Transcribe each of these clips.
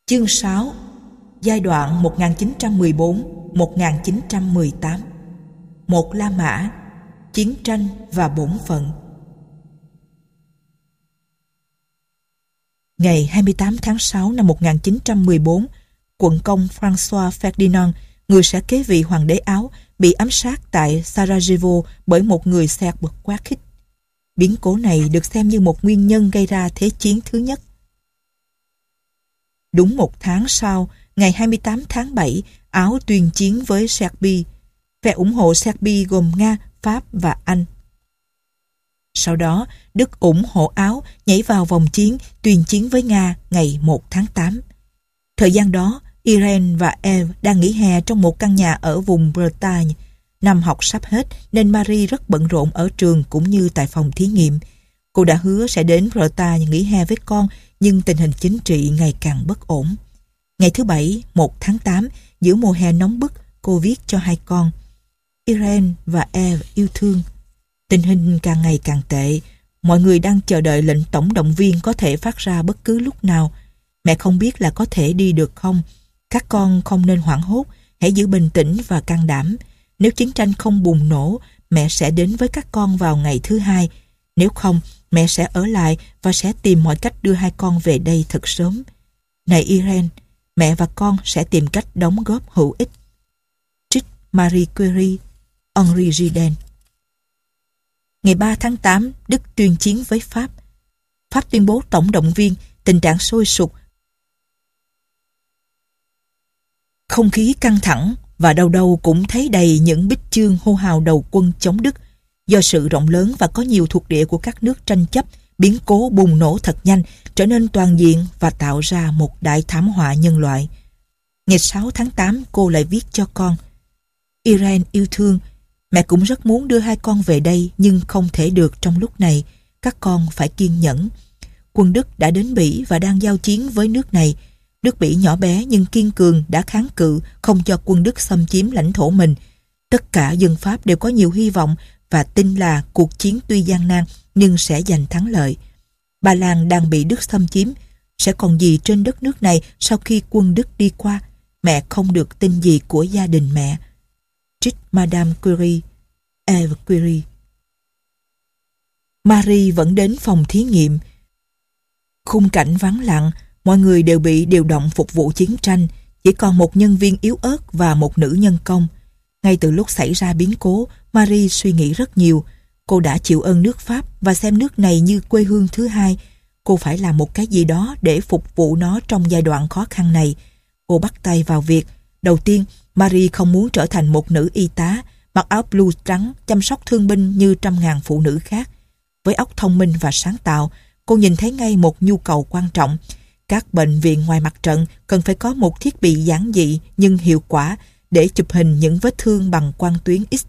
Chương 6. Giai đoạn 1914-1918. Một La Mã, chiến tranh và bổn phận. Ngày 28 tháng 6 năm 1914, quận công François Ferdinand, người sẽ kế vị hoàng đế Áo, bị ám sát tại Sarajevo bởi một người Serb quá khích. Biến cố này được xem như một nguyên nhân gây ra Thế chiến thứ nhất. Đúng một tháng sau, ngày 28 tháng 7, Áo tuyên chiến với Serbia. Phe ủng hộ Serbia gồm Nga, Pháp và Anh. Sau đó, Đức ủng hộ Áo nhảy vào vòng chiến tuyên chiến với Nga ngày 1 tháng 8. Thời gian đó, Irene và Eve đang nghỉ hè trong một căn nhà ở vùng Bretagne. Năm học sắp hết nên Marie rất bận rộn ở trường cũng như tại phòng thí nghiệm. Cô đã hứa sẽ đến Bretagne nghỉ hè với con, nhưng tình hình chính trị ngày càng bất ổn. Ngày thứ Bảy, 1 tháng 8, giữa mùa hè nóng bức, cô viết cho hai con: Irene và Eve yêu thương. Tình hình càng ngày càng tệ. Mọi người đang chờ đợi lệnh tổng động viên có thể phát ra bất cứ lúc nào. Mẹ không biết là có thể đi được không. Các con không nên hoảng hốt, hãy giữ bình tĩnh và can đảm. Nếu chiến tranh không bùng nổ, mẹ sẽ đến với các con vào ngày thứ Hai. Nếu không, mẹ sẽ ở lại và sẽ tìm mọi cách đưa hai con về đây thật sớm. Này Irene, mẹ và con sẽ tìm cách đóng góp hữu ích. Trích Marie Curie, Henri Giden. Ngày 3 tháng 8, Đức tuyên chiến với Pháp. Pháp tuyên bố tổng động viên, tình trạng sôi sục. Không khí căng thẳng và đâu đâu cũng thấy đầy những bích chương hô hào đầu quân chống Đức. Do sự rộng lớn và có nhiều thuộc địa của các nước tranh chấp, biến cố bùng nổ thật nhanh, trở nên toàn diện và tạo ra một đại thảm họa nhân loại. Ngày 6 tháng 8, cô lại viết cho con: Irene yêu thương, mẹ cũng rất muốn đưa hai con về đây nhưng không thể được trong lúc này. Các con phải kiên nhẫn. Quân Đức đã đến Bỉ và đang giao chiến với nước này. Nước Bỉ nhỏ bé nhưng kiên cường đã kháng cự, không cho quân Đức xâm chiếm lãnh thổ mình. Tất cả dân Pháp đều có nhiều hy vọng và tin là cuộc chiến tuy gian nan nhưng sẽ giành thắng lợi. Ba Lan đang bị Đức xâm chiếm. Sẽ còn gì trên đất nước này sau khi quân Đức đi qua? Mẹ không được tin gì của gia đình mẹ. Trích Madame Curie, Eve Curie. Marie vẫn đến phòng thí nghiệm. Khung cảnh vắng lặng, mọi người đều bị điều động phục vụ chiến tranh, chỉ còn một nhân viên yếu ớt và một nữ nhân công. Ngay từ lúc xảy ra biến cố, Marie suy nghĩ rất nhiều. Cô đã chịu ơn nước Pháp và xem nước này như quê hương thứ hai. Cô phải làm một cái gì đó để phục vụ nó trong giai đoạn khó khăn này. Cô bắt tay vào việc. Đầu tiên, Marie không muốn trở thành một nữ y tá, mặc áo blue trắng, chăm sóc thương binh như trăm ngàn phụ nữ khác. Với óc thông minh và sáng tạo, cô nhìn thấy ngay một nhu cầu quan trọng. Các bệnh viện ngoài mặt trận cần phải có một thiết bị giản dị nhưng hiệu quả để chụp hình những vết thương bằng quang tuyến X.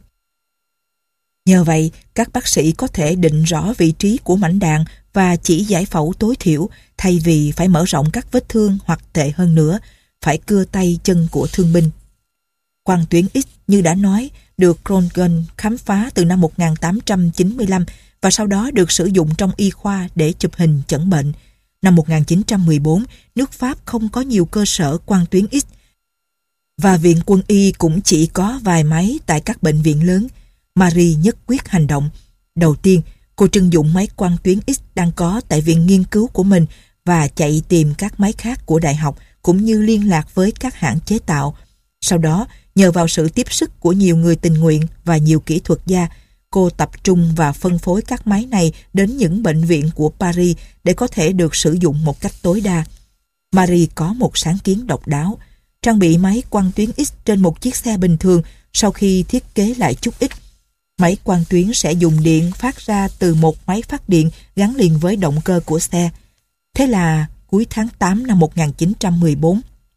Nhờ vậy, các bác sĩ có thể định rõ vị trí của mảnh đạn và chỉ giải phẫu tối thiểu, thay vì phải mở rộng các vết thương hoặc tệ hơn nữa, phải cưa tay chân của thương binh. Quang tuyến X, như đã nói, được Röntgen khám phá từ năm 1895 và sau đó được sử dụng trong y khoa để chụp hình chẩn bệnh. Năm 1914, nước Pháp không có nhiều cơ sở quang tuyến X và viện quân y cũng chỉ có vài máy tại các bệnh viện lớn. Marie nhất quyết hành động. Đầu tiên, cô trưng dụng máy quang tuyến X đang có tại viện nghiên cứu của mình và chạy tìm các máy khác của đại học cũng như liên lạc với các hãng chế tạo. Sau đó, nhờ vào sự tiếp sức của nhiều người tình nguyện và nhiều kỹ thuật gia, cô tập trung và phân phối các máy này đến những bệnh viện của Paris để có thể được sử dụng một cách tối đa. Marie có một sáng kiến độc đáo: trang bị máy quang tuyến X trên một chiếc xe bình thường sau khi thiết kế lại chút ít. Máy quang tuyến sẽ dùng điện phát ra từ một máy phát điện gắn liền với động cơ của xe. Thế là cuối tháng 8 năm 1914,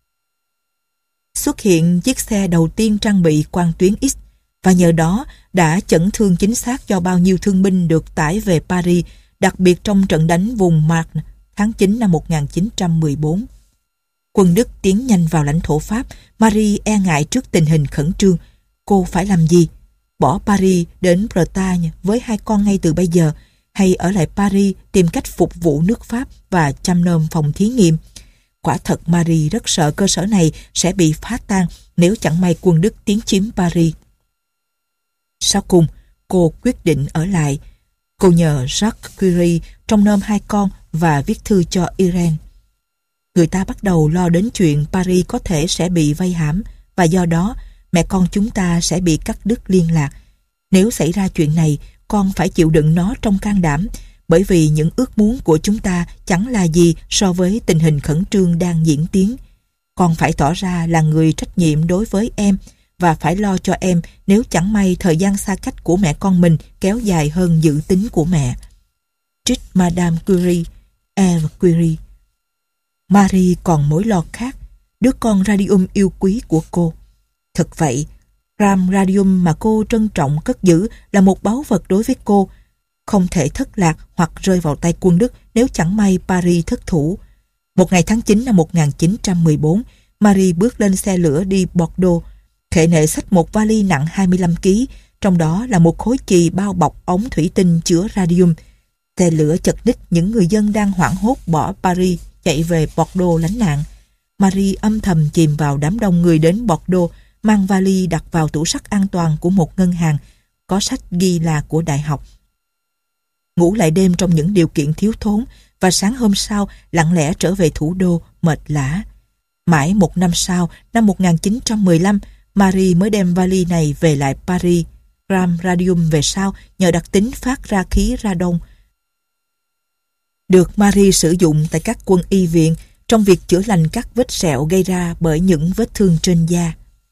xuất hiện chiếc xe đầu tiên trang bị quang tuyến X và nhờ đó đã chẩn thương chính xác cho bao nhiêu thương binh được tải về Paris, đặc biệt trong trận đánh vùng Marne tháng 9 năm 1914. Quân Đức tiến nhanh vào lãnh thổ Pháp. Marie e ngại trước tình hình khẩn trương. Cô phải làm gì? Bỏ Paris đến Bretagne với hai con ngay từ bây giờ, hay ở lại Paris tìm cách phục vụ nước Pháp và chăm nom phòng thí nghiệm? Quả thật Marie rất sợ cơ sở này sẽ bị phá tan nếu chẳng may quân Đức tiến chiếm Paris. Sau cùng, cô quyết định ở lại. Cô nhờ Jacques Curie trông nom 2 con và viết thư cho Irene. Người ta bắt đầu lo đến chuyện Paris có thể sẽ bị vây hãm và do đó mẹ con chúng ta sẽ bị cắt đứt liên lạc. Nếu xảy ra chuyện này, con phải chịu đựng nó trong can đảm, bởi vì những ước muốn của chúng ta chẳng là gì so với tình hình khẩn trương đang diễn tiến. Con phải tỏ ra là người trách nhiệm đối với em và phải lo cho em nếu chẳng may thời gian xa cách của mẹ con mình kéo dài hơn dự tính của mẹ. Trích Madame Curie, Eve Curie. Marie còn mối lo khác, đứa con radium yêu quý của cô. Thực vậy, ram radium mà cô trân trọng cất giữ là một báu vật đối với cô, không thể thất lạc hoặc rơi vào tay quân Đức nếu chẳng may Paris thất thủ. Một ngày tháng 9 năm 1914, Marie bước lên xe lửa đi Bordeaux, khệ nệ xách một vali nặng 25 kg, trong đó là một khối chì bao bọc ống thủy tinh chứa radium. Xe lửa chật ních những người dân đang hoảng hốt bỏ Paris chạy về Bordeaux lánh nạn. Marie âm thầm chìm vào đám đông người đến Bordeaux, mang vali đặt vào tủ sắt an toàn của một ngân hàng, có sách ghi là của đại học. Ngủ lại đêm trong những điều kiện thiếu thốn và sáng hôm sau lặng lẽ trở về thủ đô mệt lả. Mãi một năm sau, năm 1915, Marie mới đem vali này về lại Paris. Ram radium về sau nhờ đặc tính phát ra khí radon được Marie sử dụng tại các quân y viện trong việc chữa lành các vết sẹo gây ra bởi những vết thương trên da.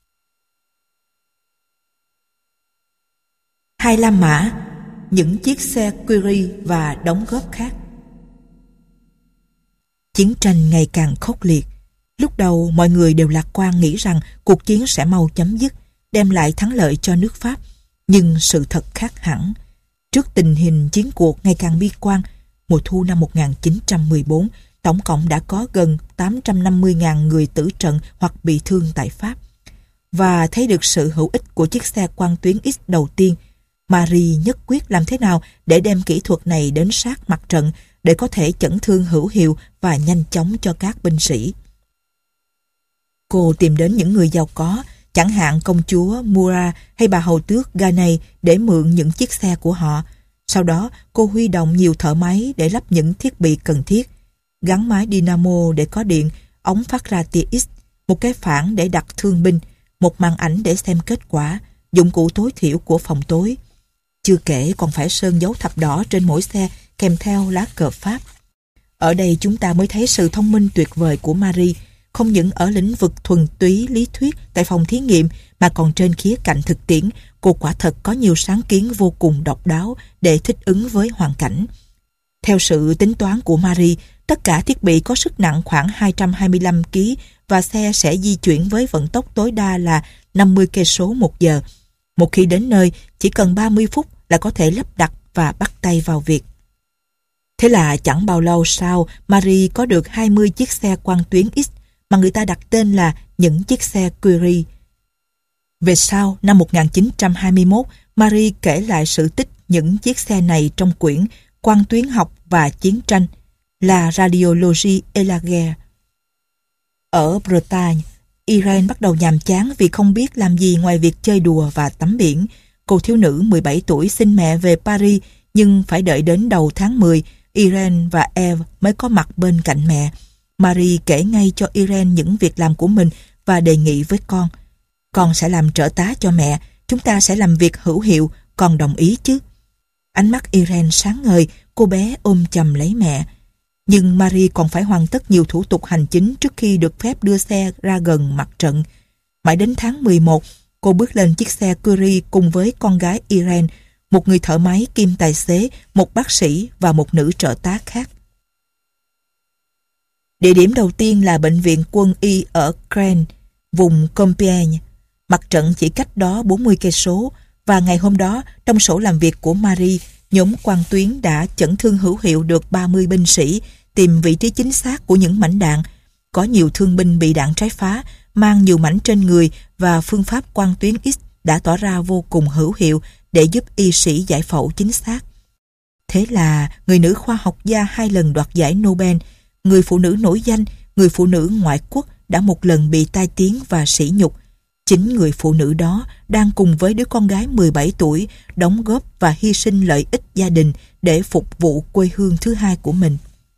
Hai La Mã, những chiếc xe Curie và đóng góp khác. Chiến tranh ngày càng khốc liệt. Lúc đầu mọi người đều lạc quan nghĩ rằng cuộc chiến sẽ mau chấm dứt, đem lại thắng lợi cho nước Pháp. Nhưng sự thật khác hẳn. Trước tình hình chiến cuộc ngày càng bi quan, mùa thu năm 1914, tổng cộng đã có gần 850.000 người tử trận hoặc bị thương tại Pháp. Và thấy được sự hữu ích của chiếc xe quang tuyến X đầu tiên, Marie nhất quyết làm thế nào để đem kỹ thuật này đến sát mặt trận để có thể chẩn thương hữu hiệu và nhanh chóng cho các binh sĩ. Cô tìm đến những người giàu có, chẳng hạn công chúa Murat hay bà hầu tước Ganay để mượn những chiếc xe của họ. Sau đó, cô huy động nhiều thợ máy để lắp những thiết bị cần thiết, gắn máy dynamo để có điện, ống phát ra tia X, một cái phản để đặt thương binh, một màn ảnh để xem kết quả, dụng cụ tối thiểu của phòng tối. Chưa kể còn phải sơn dấu thập đỏ trên mỗi xe kèm theo lá cờ Pháp. Ở đây chúng ta mới thấy sự thông minh tuyệt vời của Marie, không những ở lĩnh vực thuần túy lý thuyết tại phòng thí nghiệm mà còn trên khía cạnh thực tiễn, cô quả thật có nhiều sáng kiến vô cùng độc đáo để thích ứng với hoàn cảnh. Theo sự tính toán của Marie, tất cả thiết bị có sức nặng khoảng 225 kg và xe sẽ di chuyển với vận tốc tối đa là 50 cây số một giờ. Một khi đến nơi, chỉ cần 30 phút là có thể lắp đặt và bắt tay vào việc. Thế là chẳng bao lâu sau, Marie có được 20 chiếc xe quang tuyến X mà người ta đặt tên là những chiếc xe Curie. Về sau, năm 1921, Marie kể lại sự tích những chiếc xe này trong quyển Quang tuyến học và chiến tranh, La Radiologie et la Guerre. Ở Bretagne, Irene bắt đầu nhàm chán vì không biết làm gì ngoài việc chơi đùa và tắm biển. Cô thiếu nữ 17 tuổi xin mẹ về Paris, nhưng phải đợi đến đầu tháng 10, Irene và Eve mới có mặt bên cạnh mẹ. Marie kể ngay cho Irene những việc làm của mình và đề nghị với con. Con sẽ làm trợ tá cho mẹ, chúng ta sẽ làm việc hữu hiệu, con đồng ý chứ? Ánh mắt Irene sáng ngời, cô bé ôm chầm lấy mẹ. Nhưng Marie còn phải hoàn tất nhiều thủ tục hành chính trước khi được phép đưa xe ra gần mặt trận. Mãi đến tháng 11, cô bước lên chiếc xe Curie cùng với con gái Irene, một người thợ máy kiêm tài xế, một bác sĩ và một nữ trợ tá khác. Địa điểm đầu tiên là bệnh viện quân y ở Caen, vùng Compiègne. Mặt trận chỉ cách đó 40 cây số và ngày hôm đó, trong sổ làm việc của Marie, nhóm quang tuyến đã chẩn thương hữu hiệu được 30 binh sĩ, tìm vị trí chính xác của những mảnh đạn. Có nhiều thương binh bị đạn trái phá, mang nhiều mảnh trên người và phương pháp quang tuyến X đã tỏ ra vô cùng hữu hiệu để giúp y sĩ giải phẫu chính xác. Thế là người nữ khoa học gia 2 lần đoạt giải Nobel, người phụ nữ nổi danh người phụ nữ ngoại quốc đã một lần bị tai tiếng và sỉ nhục. Chính người phụ nữ đó đang cùng với đứa con gái 17 tuổi đóng góp và hy sinh lợi ích gia đình để phục vụ quê hương thứ hai của mình.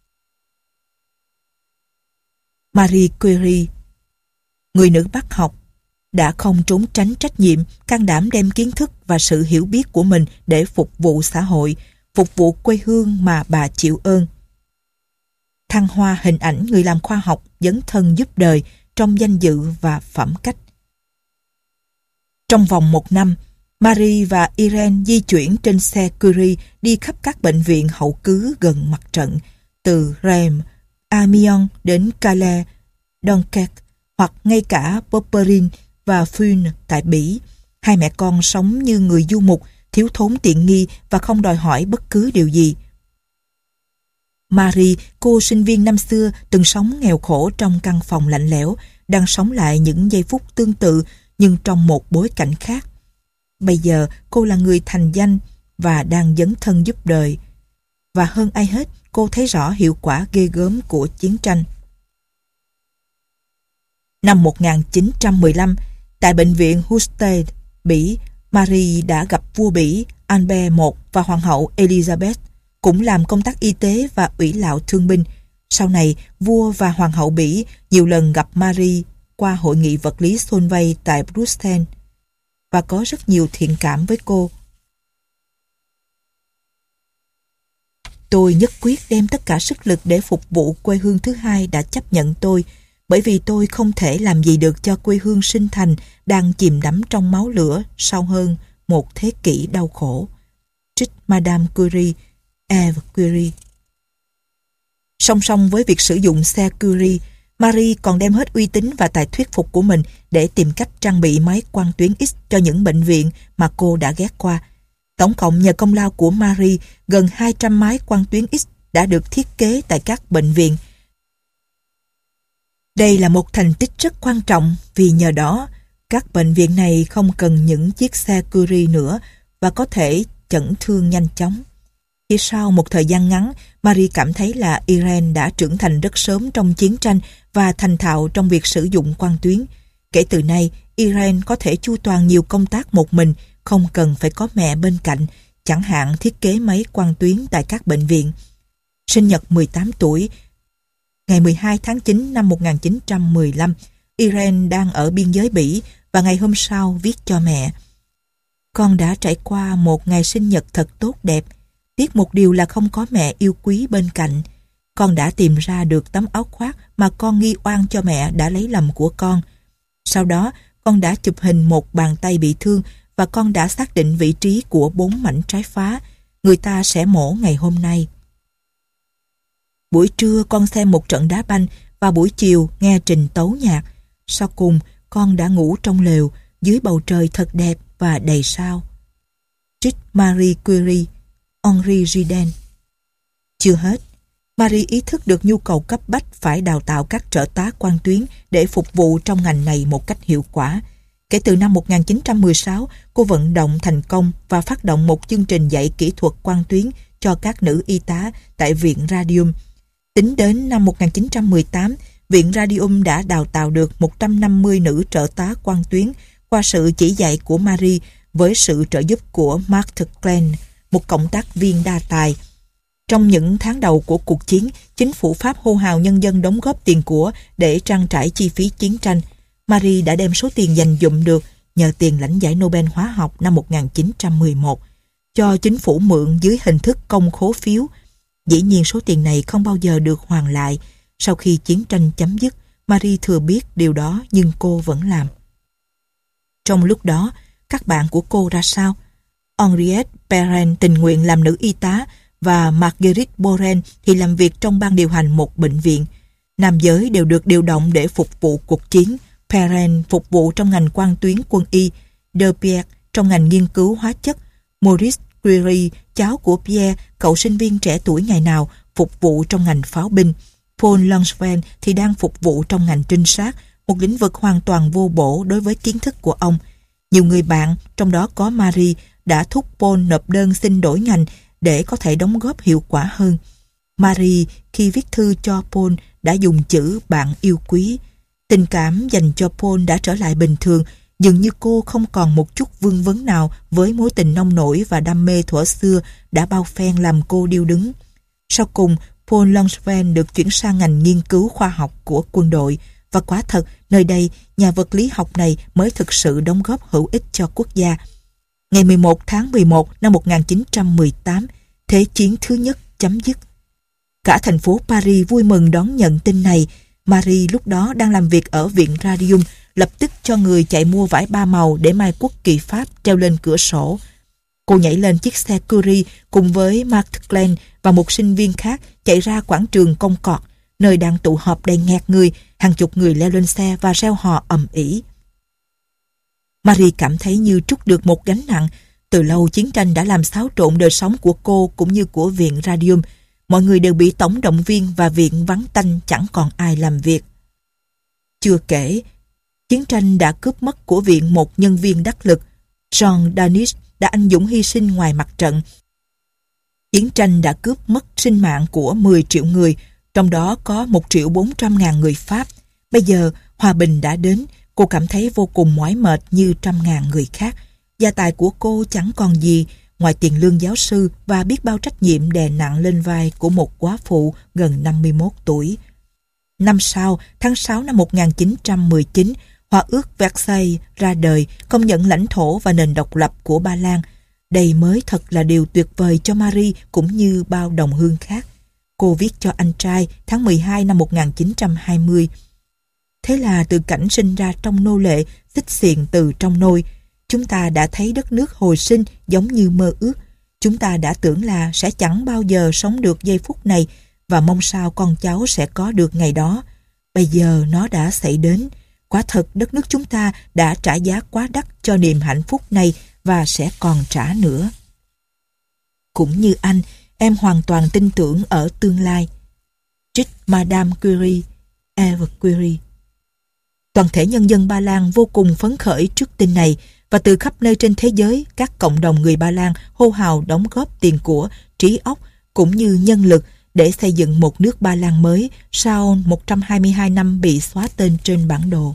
Marie Curie, người nữ bác học, đã không trốn tránh trách nhiệm, can đảm đem kiến thức và sự hiểu biết của mình để phục vụ xã hội, phục vụ quê hương mà bà chịu ơn. Thăng hoa hình ảnh người làm khoa học dấn thân giúp đời trong danh dự và phẩm cách. Trong vòng 1 năm, Marie và Irene di chuyển trên xe Curie đi khắp các bệnh viện hậu cứ gần mặt trận, từ Reims, Amiens đến Calais, Dunkerque, hoặc ngay cả Popperin và Funes tại Bỉ. Hai mẹ con sống như người du mục, thiếu thốn tiện nghi và không đòi hỏi bất cứ điều gì. Marie, cô sinh viên năm xưa từng sống nghèo khổ trong căn phòng lạnh lẽo, đang sống lại những giây phút tương tự nhưng trong một bối cảnh khác. Bây giờ cô là người thành danh và đang dấn thân giúp đời. Và hơn ai hết, cô thấy rõ hiệu quả ghê gớm của chiến tranh. Năm 1915, tại bệnh viện Husted, Bỉ, Marie đã gặp vua Bỉ Albert I và hoàng hậu Elizabeth, cũng làm công tác y tế và ủy lạo thương binh. Sau này, vua và hoàng hậu Bỉ nhiều lần gặp Marie qua hội nghị vật lý Solvay tại Bruxelles và có rất nhiều thiện cảm với cô. Tôi nhất quyết đem tất cả sức lực để phục vụ quê hương thứ hai đã chấp nhận tôi, bởi vì tôi không thể làm gì được cho quê hương sinh thành đang chìm đắm trong máu lửa sau hơn một thế kỷ đau khổ. Trích Madame Curie, Eve Curie. Song song với việc sử dụng xe Curie, Marie còn đem hết uy tín và tài thuyết phục của mình để tìm cách trang bị máy quang tuyến X cho những bệnh viện mà cô đã ghé qua. Tổng cộng nhờ công lao của Marie, gần 200 máy quang tuyến X đã được thiết kế tại các bệnh viện. Đây là một thành tích rất quan trọng vì nhờ đó, các bệnh viện này không cần những chiếc xe Curie nữa và có thể chẩn thương nhanh chóng. Chỉ sau một thời gian ngắn, Marie cảm thấy là Irene đã trưởng thành rất sớm trong chiến tranh và thành thạo trong việc sử dụng quang tuyến. Kể từ nay, Irene có thể chu toàn nhiều công tác một mình, không cần phải có mẹ bên cạnh, chẳng hạn thiết kế máy quang tuyến tại các bệnh viện. Sinh nhật 18 tuổi, ngày 12 tháng 9 năm 1915, Irene đang ở biên giới Bỉ và ngày hôm sau viết cho mẹ: "Con đã trải qua một ngày sinh nhật thật tốt đẹp. Tiếc một điều là không có mẹ yêu quý bên cạnh. Con đã tìm ra được tấm áo khoác mà con nghi oan cho mẹ đã lấy lầm của con. Sau đó, con đã chụp hình một bàn tay bị thương và con đã xác định vị trí của 4 mảnh trái phá. Người ta sẽ mổ ngày hôm nay. Buổi trưa con xem một trận đá banh và buổi chiều nghe trình tấu nhạc. Sau cùng, con đã ngủ trong lều dưới bầu trời thật đẹp và đầy sao." Trích Marie Curie, Henri Giden. Chưa hết, Marie ý thức được nhu cầu cấp bách phải đào tạo các trợ tá quang tuyến để phục vụ trong ngành này một cách hiệu quả. Kể từ năm 1916, cô vận động thành công và phát động một chương trình dạy kỹ thuật quang tuyến cho các nữ y tá tại Viện Radium. Tính đến năm 1918, Viện Radium đã đào tạo được 150 nữ trợ tá quang tuyến qua sự chỉ dạy của Marie với sự trợ giúp của Mark Klein, một cộng tác viên đa tài. Trong những tháng đầu của cuộc chiến, chính phủ Pháp hô hào nhân dân đóng góp tiền của để trang trải chi phí chiến tranh. Marie đã đem số tiền dành dụm được nhờ tiền lãnh giải Nobel hóa học năm 1911 cho chính phủ mượn dưới hình thức công khố phiếu. Dĩ nhiên số tiền này không bao giờ được hoàn lại. Sau khi chiến tranh chấm dứt, Marie thừa biết điều đó nhưng cô vẫn làm. Trong lúc đó, các bạn của cô ra sao? Henriette Perrin tình nguyện làm nữ y tá và Marguerite Boren thì làm việc trong ban điều hành một bệnh viện. Nam giới đều được điều động để phục vụ cuộc chiến. Perrin phục vụ trong ngành quang tuyến quân y, De Pierre trong ngành nghiên cứu hóa chất, Maurice Curie, cháu của Pierre, cậu sinh viên trẻ tuổi ngày nào, phục vụ trong ngành pháo binh. Paul Langsven thì đang phục vụ trong ngành trinh sát, một lĩnh vực hoàn toàn vô bổ đối với kiến thức của ông. Nhiều người bạn, trong đó có Marie, đã thúc Paul nộp đơn xin đổi ngành để có thể đóng góp hiệu quả hơn. Marie, khi viết thư cho Paul, đã dùng chữ bạn yêu quý. Tình cảm dành cho Paul đã trở lại bình thường, dường như cô không còn một chút vương vấn nào với mối tình nông nổi và đam mê thuở xưa đã bao phen làm cô điêu đứng. Sau cùng, Paul Langsven được chuyển sang ngành nghiên cứu khoa học của quân đội, và quả thật, nơi đây, nhà vật lý học này mới thực sự đóng góp hữu ích cho quốc gia. Ngày 11 tháng 11 năm 1918, Thế chiến thứ nhất chấm dứt. Cả thành phố Paris vui mừng đón nhận tin này. Marie lúc đó đang làm việc ở viện Radium, lập tức cho người chạy mua vải 3 màu để mai quốc kỳ Pháp treo lên cửa sổ. Cô nhảy lên chiếc xe Curie cùng với Mark Glenn và một sinh viên khác chạy ra quảng trường Công Cọt, nơi đang tụ họp đầy nghẹt người, hàng chục người leo lên xe và reo hò ầm ĩ. Marie cảm thấy như trút được một gánh nặng. Từ lâu chiến tranh đã làm xáo trộn đời sống của cô cũng như của viện Radium. Mọi người đều bị tổng động viên và viện vắng tanh, chẳng còn ai làm việc. Chưa kể, chiến tranh đã cướp mất của viện một nhân viên đắc lực. Jean Danis đã anh dũng hy sinh ngoài mặt trận. Chiến tranh đã cướp mất sinh mạng của 10 triệu người, trong đó có 1.400.000 người Pháp. Bây giờ, hòa bình đã đến, cô cảm thấy vô cùng mỏi mệt như trăm ngàn người khác. Gia tài của cô chẳng còn gì ngoài tiền lương giáo sư và biết bao trách nhiệm đè nặng lên vai của một góa phụ gần 51 tuổi. Năm sau, tháng 6 năm 1919, Hòa ước Versailles ra đời, công nhận lãnh thổ và nền độc lập của Ba Lan. Đây mới thật là điều tuyệt vời cho Marie cũng như bao đồng hương khác. Cô viết cho anh trai tháng 12 năm 1920. Thế là từ cảnh sinh ra trong nô lệ, xích xiềng từ trong nôi, chúng ta đã thấy đất nước hồi sinh giống như mơ ước. Chúng ta đã tưởng là sẽ chẳng bao giờ sống được giây phút này và mong sao con cháu sẽ có được ngày đó. Bây giờ nó đã xảy đến. Quả thật đất nước chúng ta đã trả giá quá đắt cho niềm hạnh phúc này và sẽ còn trả nữa. Cũng như anh, em hoàn toàn tin tưởng ở tương lai. Trích Madame Curie, Eve Curie. Toàn thể nhân dân Ba Lan vô cùng phấn khởi trước tin này, và từ khắp nơi trên thế giới, các cộng đồng người Ba Lan hô hào đóng góp tiền của, trí óc cũng như nhân lực để xây dựng một nước Ba Lan mới sau 122 năm bị xóa tên trên bản đồ.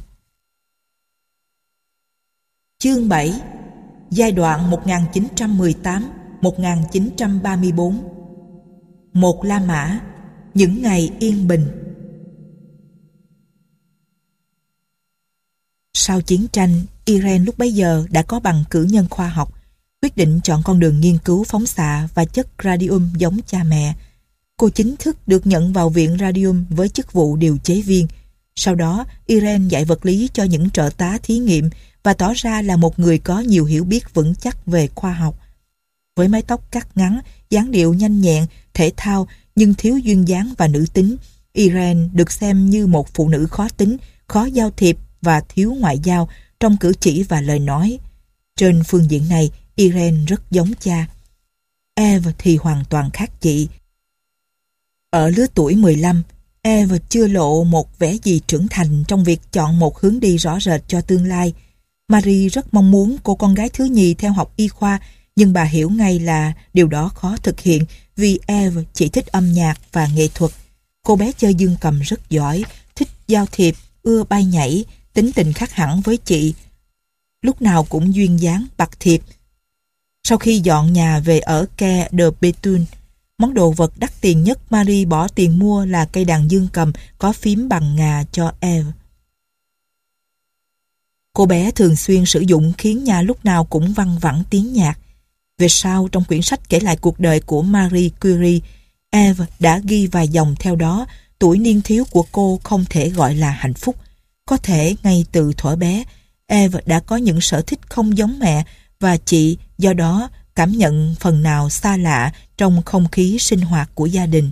Chương 7. Giai đoạn 1918-1934. Một La Mã, những ngày yên bình. Sau chiến tranh, Irene lúc bấy giờ đã có bằng cử nhân khoa học, quyết định chọn con đường nghiên cứu phóng xạ và chất radium giống cha mẹ. Cô chính thức được nhận vào viện Radium với chức vụ điều chế viên. Sau đó, Irene dạy vật lý cho những trợ tá thí nghiệm và tỏ ra là một người có nhiều hiểu biết vững chắc về khoa học. Với mái tóc cắt ngắn, dáng điệu nhanh nhẹn, thể thao nhưng thiếu duyên dáng và nữ tính, Irene được xem như một phụ nữ khó tính, khó giao thiệp và thiếu ngoại giao trong cử chỉ và lời nói. Trên phương diện này, Irene rất giống cha. Eve thì hoàn toàn khác chị. Ở lứa tuổi 15, Eve chưa lộ một vẻ gì trưởng thành trong việc chọn một hướng đi rõ rệt cho tương lai. Marie rất mong muốn cô con gái thứ nhì theo học y khoa, nhưng bà hiểu ngay là điều đó khó thực hiện vì Eve chỉ thích âm nhạc và nghệ thuật. Cô bé chơi dương cầm rất giỏi, thích giao thiệp, ưa bay nhảy, tính tình khác hẳn với chị. Lúc nào cũng duyên dáng, bạc thiệp. Sau khi dọn nhà về ở Quai de Béthune, món đồ vật đắt tiền nhất Marie bỏ tiền mua là cây đàn dương cầm có phím bằng ngà cho Eve. Cô bé thường xuyên sử dụng khiến nhà lúc nào cũng văng vẳng tiếng nhạc. Về sau, trong quyển sách kể lại cuộc đời của Marie Curie, Eve đã ghi vài dòng theo đó. Tuổi niên thiếu của cô không thể gọi là hạnh phúc. Có thể ngay từ thuở bé, Eve đã có những sở thích không giống mẹ và chị do đó cảm nhận phần nào xa lạ trong không khí sinh hoạt của gia đình.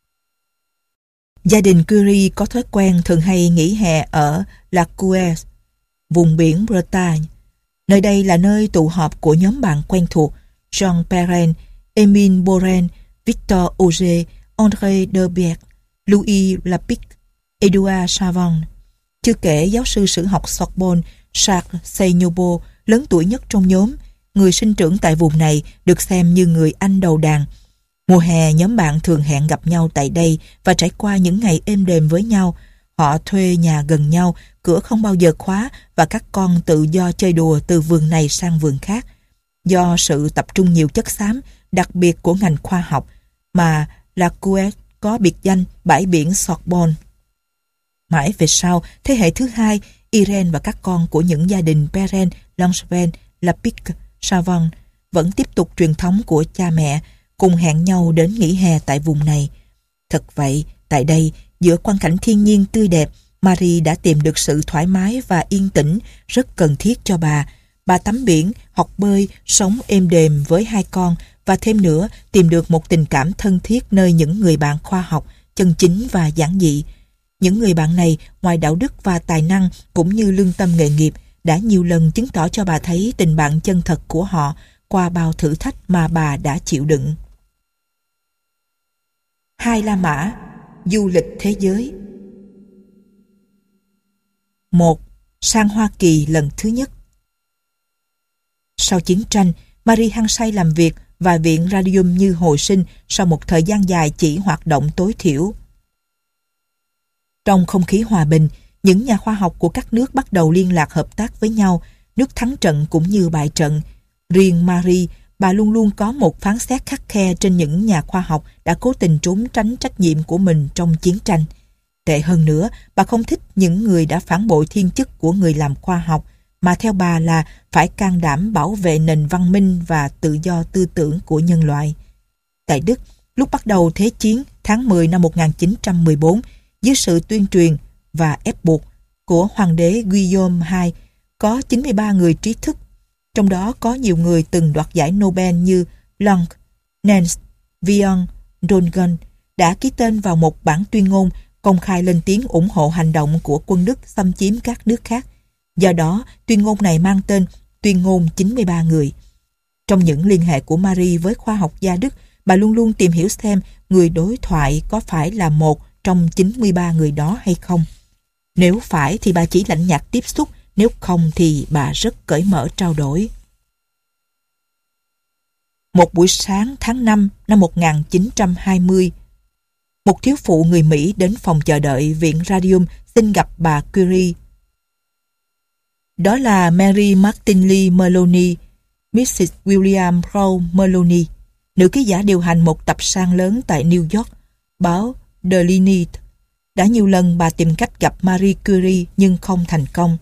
Gia đình Curie có thói quen thường hay nghỉ hè ở La Couette, vùng biển Bretagne. Nơi đây là nơi tụ họp của nhóm bạn quen thuộc Jean Perrin, Émile Boren, Victor Auger, André Debiec, Louis Lapic, Edouard Savon. Chưa kể giáo sư sử học Sorbonne Charles Seignobot, lớn tuổi nhất trong nhóm, người sinh trưởng tại vùng này, được xem như người anh đầu đàn. Mùa hè, nhóm bạn thường hẹn gặp nhau tại đây và trải qua những ngày êm đềm với nhau. Họ thuê nhà gần nhau, cửa không bao giờ khóa và các con tự do chơi đùa từ vườn này sang vườn khác. Do sự tập trung nhiều chất xám, đặc biệt của ngành khoa học, mà La Couette có biệt danh bãi biển Sorbonne. Mãi về sau, thế hệ thứ hai, Irene và các con của những gia đình Perrin, Langevin, Lapic, Savon vẫn tiếp tục truyền thống của cha mẹ, cùng hẹn nhau đến nghỉ hè tại vùng này. Thật vậy, tại đây, giữa quang cảnh thiên nhiên tươi đẹp, Marie đã tìm được sự thoải mái và yên tĩnh rất cần thiết cho bà. Bà tắm biển, học bơi, sống êm đềm với hai con và thêm nữa tìm được một tình cảm thân thiết nơi những người bạn khoa học, chân chính và giản dị. Những người bạn này, ngoài đạo đức và tài năng cũng như lương tâm nghề nghiệp, đã nhiều lần chứng tỏ cho bà thấy tình bạn chân thật của họ qua bao thử thách mà bà đã chịu đựng. Hai La Mã, du lịch thế giới. 1. Sang Hoa Kỳ lần thứ nhất. Sau chiến tranh, Marie hăng say làm việc và viện Radium như hồi sinh sau một thời gian dài chỉ hoạt động tối thiểu. Trong không khí hòa bình, những nhà khoa học của các nước bắt đầu liên lạc hợp tác với nhau, nước thắng trận cũng như bại trận. Riêng Marie, bà luôn luôn có một phán xét khắt khe trên những nhà khoa học đã cố tình trốn tránh trách nhiệm của mình trong chiến tranh. Tệ hơn nữa, bà không thích những người đã phản bội thiên chức của người làm khoa học, mà theo bà là phải can đảm bảo vệ nền văn minh và tự do tư tưởng của nhân loại. Tại Đức, lúc bắt đầu Thế chiến tháng 10 năm 1914, dưới sự tuyên truyền và ép buộc của Hoàng đế Guillaume II, có 93 người trí thức, trong đó có nhiều người từng đoạt giải Nobel như Planck, Nernst, Vion, Röntgen, đã ký tên vào một bản tuyên ngôn công khai lên tiếng ủng hộ hành động của quân Đức xâm chiếm các nước khác. Do đó, tuyên ngôn này mang tên Tuyên ngôn 93 người. Trong những liên hệ của Marie với khoa học gia Đức, bà luôn luôn tìm hiểu xem người đối thoại có phải là một trong 93 người đó hay không. Nếu phải thì bà chỉ lạnh nhạt tiếp xúc, nếu không thì bà rất cởi mở trao đổi. Một buổi sáng tháng 5 năm 1920, một thiếu phụ người Mỹ đến phòng chờ đợi viện Radium xin gặp bà Curie. Đó là Mary Martinelli Maloney, Mrs. William Rowe Maloney, nữ ký giả điều hành một tập san lớn tại New York, báo The Lineage. Đã nhiều lần bà tìm cách gặp Marie Curie nhưng không thành công.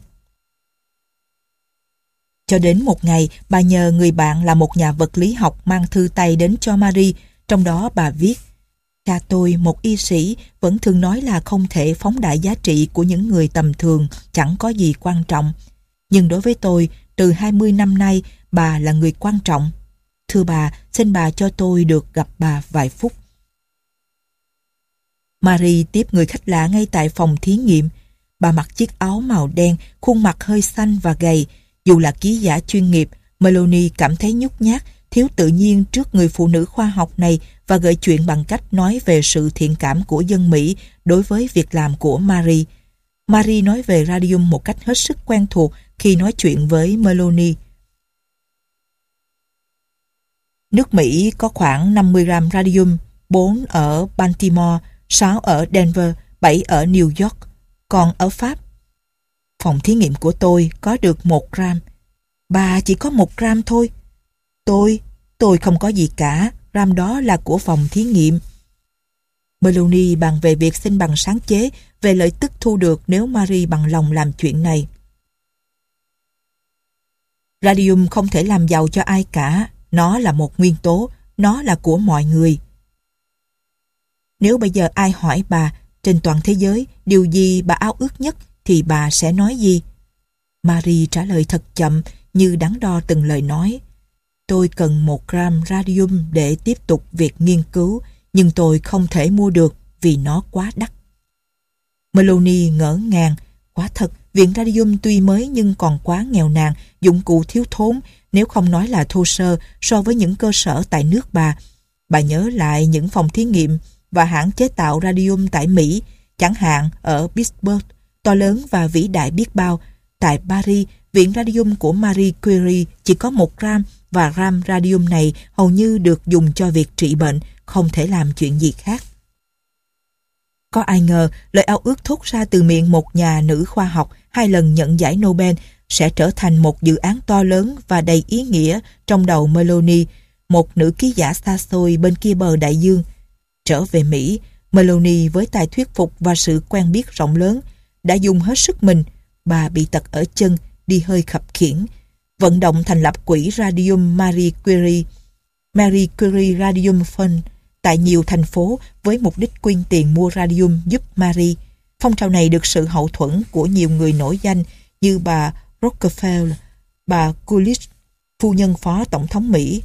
Cho đến một ngày, bà nhờ người bạn là một nhà vật lý học mang thư tay đến cho Marie, trong đó bà viết: Cha tôi, một y sĩ, vẫn thường nói là không thể phóng đại giá trị của những người tầm thường, chẳng có gì quan trọng. Nhưng đối với tôi, từ 20 năm nay, bà là người quan trọng. Thưa bà, xin bà cho tôi được gặp bà vài phút. Marie tiếp người khách lạ ngay tại phòng thí nghiệm. Bà mặc chiếc áo màu đen, khuôn mặt hơi xanh và gầy. Dù là ký giả chuyên nghiệp, Maloney cảm thấy nhút nhát, thiếu tự nhiên trước người phụ nữ khoa học này và gợi chuyện bằng cách nói về sự thiện cảm của dân Mỹ đối với việc làm của Marie. Marie nói về Radium một cách hết sức quen thuộc khi nói chuyện với Maloney. Nước Mỹ có khoảng 50 gram Radium, 4 ở Baltimore, 6 ở Denver, 7 ở New York. Còn ở Pháp, phòng thí nghiệm của tôi có được 1 gram. Bà chỉ có 1 gram thôi. Tôi không có gì cả. Gram đó là của phòng thí nghiệm. Maloney bàn về việc xin bằng sáng chế, về lợi tức thu được nếu Marie bằng lòng làm chuyện này. Radium không thể làm giàu cho ai cả. Nó là một nguyên tố. Nó là của mọi người. Nếu bây giờ ai hỏi bà trên toàn thế giới điều gì bà ao ước nhất thì bà sẽ nói gì? Marie trả lời thật chậm như đắn đo từng lời nói. Tôi cần 1 gram radium để tiếp tục việc nghiên cứu, nhưng tôi không thể mua được vì nó quá đắt. Maloney ngỡ ngàng. Quả thật, viện radium tuy mới nhưng còn quá nghèo nàn, dụng cụ thiếu thốn, nếu không nói là thô sơ so với những cơ sở tại nước bà. Bà nhớ lại những phòng thí nghiệm và hãng chế tạo radium tại Mỹ, chẳng hạn ở Pittsburgh, to lớn và vĩ đại biết bao. Tại Paris, viện radium của Marie Curie chỉ có 1 gram và gram radium này hầu như được dùng cho việc trị bệnh, không thể làm chuyện gì khác. Có ai ngờ lời ao ước thốt ra từ miệng một nhà nữ khoa học 2 lần nhận giải Nobel sẽ trở thành một dự án to lớn và đầy ý nghĩa trong đầu Melanie, một nữ ký giả xa xôi bên kia bờ đại dương. Trở về Mỹ, Melanie với tài thuyết phục và sự quen biết rộng lớn đã dùng hết sức mình. Bà bị tật ở chân, đi hơi khập khiễng, vận động thành lập quỹ Radium Marie Curie Radium Fund tại nhiều thành phố với mục đích quyên tiền mua radium giúp Marie. Phong trào này được sự hậu thuẫn của nhiều người nổi danh như bà Rockefeller, bà Coolidge, phu nhân phó tổng thống Mỹ.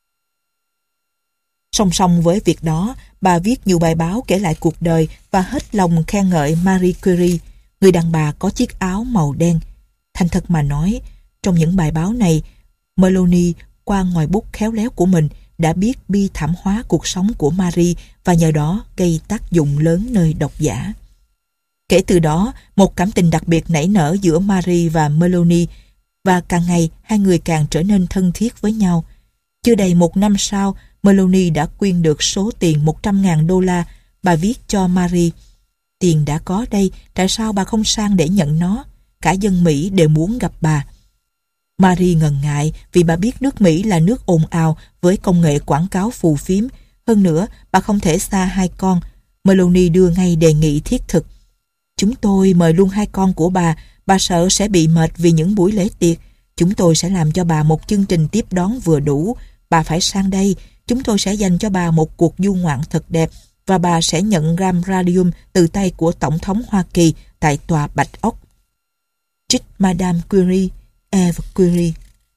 Song song với việc đó, bà viết nhiều bài báo kể lại cuộc đời và hết lòng khen ngợi Marie Curie, người đàn bà có chiếc áo màu đen. Thành thật mà nói, trong những bài báo này, Melanie qua ngòi bút khéo léo của mình đã biết bi thảm hóa cuộc sống của Marie và nhờ đó gây tác dụng lớn nơi độc giả. Kể từ đó, một cảm tình đặc biệt nảy nở giữa Marie và Melanie và càng ngày hai người càng trở nên thân thiết với nhau. Chưa đầy 1 năm sau, Melanie đã quyên được số tiền $100.000. Bà viết cho Marie: "Tiền đã có đây, tại sao bà không sang để nhận nó? Cả dân Mỹ đều muốn gặp bà." Marie ngần ngại vì bà biết nước Mỹ là nước ồn ào với công nghệ quảng cáo phù phiếm. Hơn nữa, bà không thể xa hai con. Melanie đưa ngay đề nghị thiết thực: "Chúng tôi mời luôn 2 con của bà sợ sẽ bị mệt vì những buổi lễ tiệc. Chúng tôi sẽ làm cho bà một chương trình tiếp đón vừa đủ. Bà phải sang đây, chúng tôi sẽ dành cho bà một cuộc du ngoạn thật đẹp và bà sẽ nhận gam radium từ tay của Tổng thống Hoa Kỳ tại tòa Bạch Ốc." Trích Madame Curie, Eve Curie.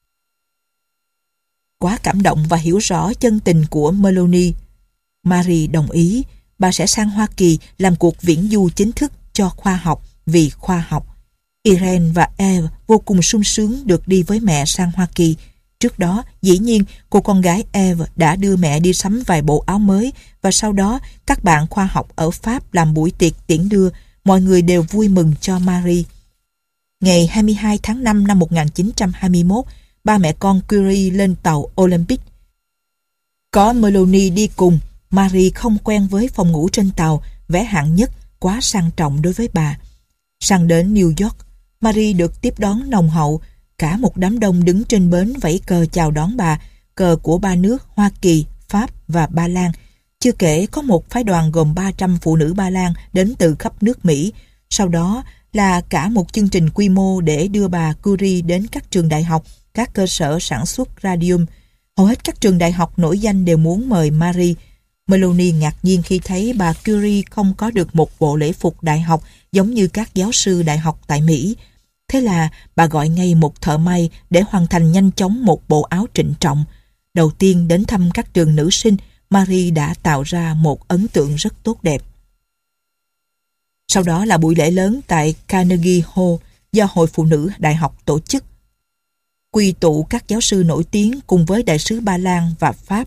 Quá cảm động và hiểu rõ chân tình của Melanie, Marie đồng ý. Bà sẽ sang Hoa Kỳ làm cuộc viễn du chính thức cho khoa học vì khoa học. Irene và Eve vô cùng sung sướng được đi với mẹ sang Hoa Kỳ. Trước đó, dĩ nhiên, cô con gái Eve đã đưa mẹ đi sắm vài bộ áo mới và sau đó các bạn khoa học ở Pháp làm buổi tiệc tiễn đưa. Mọi người đều vui mừng cho Marie. Ngày 22 tháng 5 năm 1921, ba mẹ con Curie lên tàu Olympic. Có Melanie đi cùng, Marie không quen với phòng ngủ trên tàu, vé hạng nhất, quá sang trọng đối với bà. Sang đến New York, Marie được tiếp đón nồng hậu. Cả một đám đông đứng trên bến vẫy cờ chào đón bà, cờ của 3 nước Hoa Kỳ, Pháp và Ba Lan. Chưa kể có một phái đoàn gồm 300 phụ nữ Ba Lan đến từ khắp nước Mỹ. Sau đó là cả một chương trình quy mô để đưa bà Curie đến các trường đại học, các cơ sở sản xuất radium. Hầu hết các trường đại học nổi danh đều muốn mời Marie. Melanie ngạc nhiên khi thấy bà Curie không có được một bộ lễ phục đại học giống như các giáo sư đại học tại Mỹ. Thế là bà gọi ngay một thợ may để hoàn thành nhanh chóng một bộ áo trịnh trọng. Đầu tiên đến thăm các trường nữ sinh, Marie đã tạo ra một ấn tượng rất tốt đẹp. Sau đó là buổi lễ lớn tại Carnegie Hall do Hội Phụ nữ Đại học tổ chức, quy tụ các giáo sư nổi tiếng cùng với đại sứ Ba Lan và Pháp.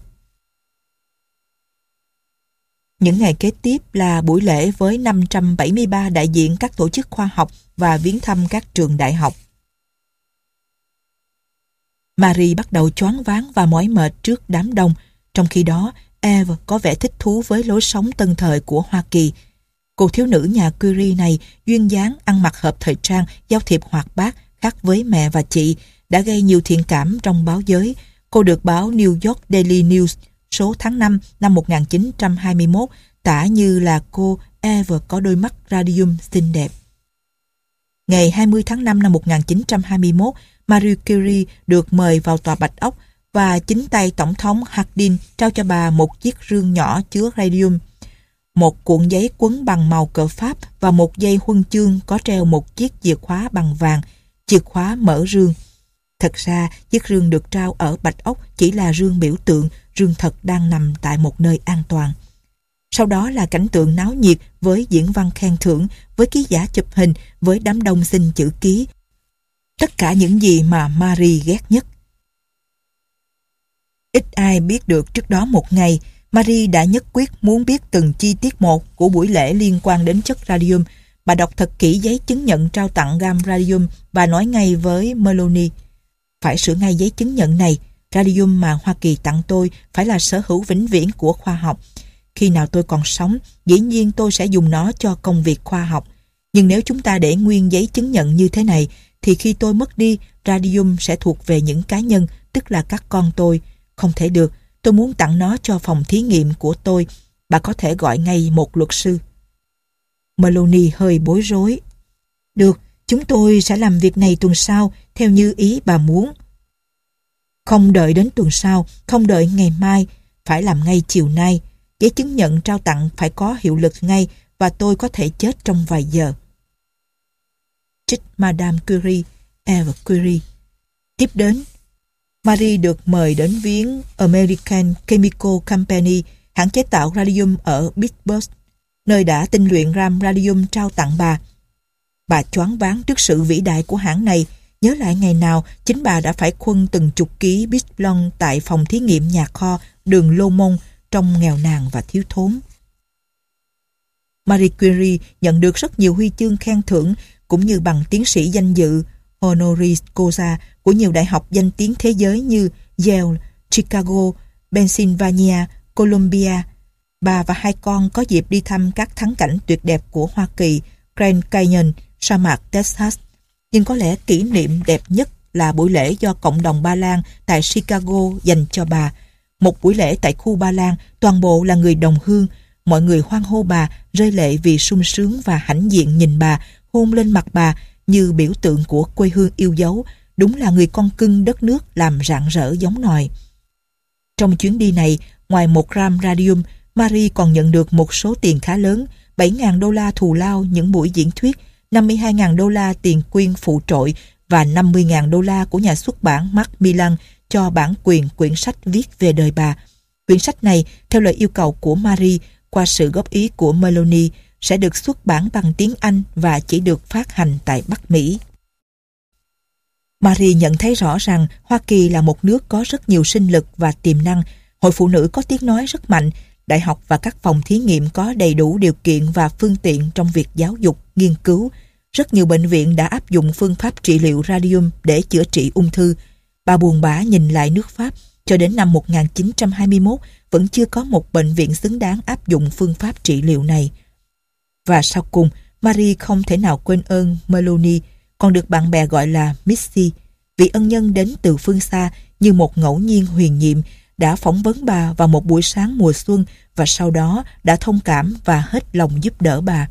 Những ngày kế tiếp là buổi lễ với 573 đại diện các tổ chức khoa học và viếng thăm các trường đại học. Marie bắt đầu choáng váng và mỏi mệt trước đám đông, trong khi đó Eve có vẻ thích thú với lối sống tân thời của Hoa Kỳ. Cô thiếu nữ nhà Curie này duyên dáng, ăn mặc hợp thời trang, giao thiệp hoạt bát, khác với mẹ và chị, đã gây nhiều thiện cảm trong báo giới. Cô được báo New York Daily News số tháng 5 năm 1921 tả như là cô Eve có đôi mắt radium xinh đẹp. Ngày 20 tháng 5 năm 1921, Marie Curie được mời vào tòa Bạch Ốc và chính tay Tổng thống Harding trao cho bà một chiếc rương nhỏ chứa radium, một cuộn giấy quấn bằng màu cờ Pháp và một dây huân chương có treo một chiếc chìa khóa bằng vàng, chìa khóa mở rương. Thật ra, chiếc rương được trao ở Bạch Ốc chỉ là rương biểu tượng, rương thật đang nằm tại một nơi an toàn. Sau đó là cảnh tượng náo nhiệt với diễn văn khen thưởng, với ký giả chụp hình, với đám đông xin chữ ký. Tất cả những gì mà Marie ghét nhất. Ít ai biết được trước đó một ngày, Marie đã nhất quyết muốn biết từng chi tiết một của buổi lễ liên quan đến chất radium. Bà đọc thật kỹ giấy chứng nhận trao tặng gam radium và nói ngay với Melanie: "Phải sửa ngay giấy chứng nhận này. radium mà Hoa Kỳ tặng tôi phải là sở hữu vĩnh viễn của khoa học. Khi nào tôi còn sống, dĩ nhiên tôi sẽ dùng nó cho công việc khoa học. Nhưng nếu chúng ta để nguyên giấy chứng nhận như thế này, thì khi tôi mất đi, radium sẽ thuộc về những cá nhân, tức là các con tôi. Không thể được, tôi muốn tặng nó cho phòng thí nghiệm của tôi. Bà có thể gọi ngay một luật sư. Maloney hơi bối rối. Được, chúng tôi sẽ làm việc này tuần sau, theo như ý bà muốn. Không đợi đến tuần sau, không đợi ngày mai, phải làm ngay chiều nay. Giấy chứng nhận trao tặng phải có hiệu lực ngay và tôi có thể chết trong vài giờ. Trích Madame Curie, Eve Curie. Tiếp đến, Marie được mời đến viếng American Chemical Company, hãng chế tạo radium ở Pittsburgh, nơi đã tinh luyện ram radium trao tặng bà. Bà choáng váng trước sự vĩ đại của hãng này, nhớ lại ngày nào chính bà đã phải khuân từng chục ký Bislon tại phòng thí nghiệm nhà kho đường Lô Môn trong nghèo nàn và thiếu thốn. Marie Curie nhận được rất nhiều huy chương khen thưởng cũng như bằng tiến sĩ danh dự honoris causa của nhiều đại học danh tiếng thế giới như Yale, Chicago, Pennsylvania, Columbia. Bà và hai con có dịp đi thăm các thắng cảnh tuyệt đẹp của Hoa Kỳ, Grand Canyon, sa mạc Texas. Nhưng có lẽ kỷ niệm đẹp nhất là buổi lễ do cộng đồng Ba Lan tại Chicago dành cho bà. Một buổi lễ tại khu Ba Lan, toàn bộ là người đồng hương. Mọi người hoan hô bà, rơi lệ vì sung sướng và hãnh diện nhìn bà, hôn lên mặt bà như biểu tượng của quê hương yêu dấu. Đúng là người con cưng đất nước làm rạng rỡ giống nòi. Trong chuyến đi này, ngoài 1 gram radium, Marie còn nhận được một số tiền khá lớn, $7.000 thù lao những buổi diễn thuyết, $52.000 tiền quyên phụ trội và $50.000 của nhà xuất bản Macmillan cho bản quyền quyển sách viết về đời bà. Quyển sách này, theo lời yêu cầu của Marie, qua sự góp ý của Maloney, sẽ được xuất bản bằng tiếng Anh và chỉ được phát hành tại Bắc Mỹ. Marie nhận thấy rõ rằng Hoa Kỳ là một nước có rất nhiều sinh lực và tiềm năng. Hội phụ nữ có tiếng nói rất mạnh. Đại học và các phòng thí nghiệm có đầy đủ điều kiện và phương tiện trong việc giáo dục, nghiên cứu. Rất nhiều bệnh viện đã áp dụng phương pháp trị liệu radium để chữa trị ung thư. Bà buồn bã nhìn lại nước Pháp. Cho đến năm 1921 vẫn chưa có một bệnh viện xứng đáng áp dụng phương pháp trị liệu này. Và sau cùng, Marie không thể nào quên ơn Maloney, còn được bạn bè gọi là Missy, vị ân nhân đến từ phương xa như một ngẫu nhiên huyền nhiệm, đã phỏng vấn bà vào một buổi sáng mùa xuân và sau đó đã thông cảm và hết lòng giúp đỡ bà.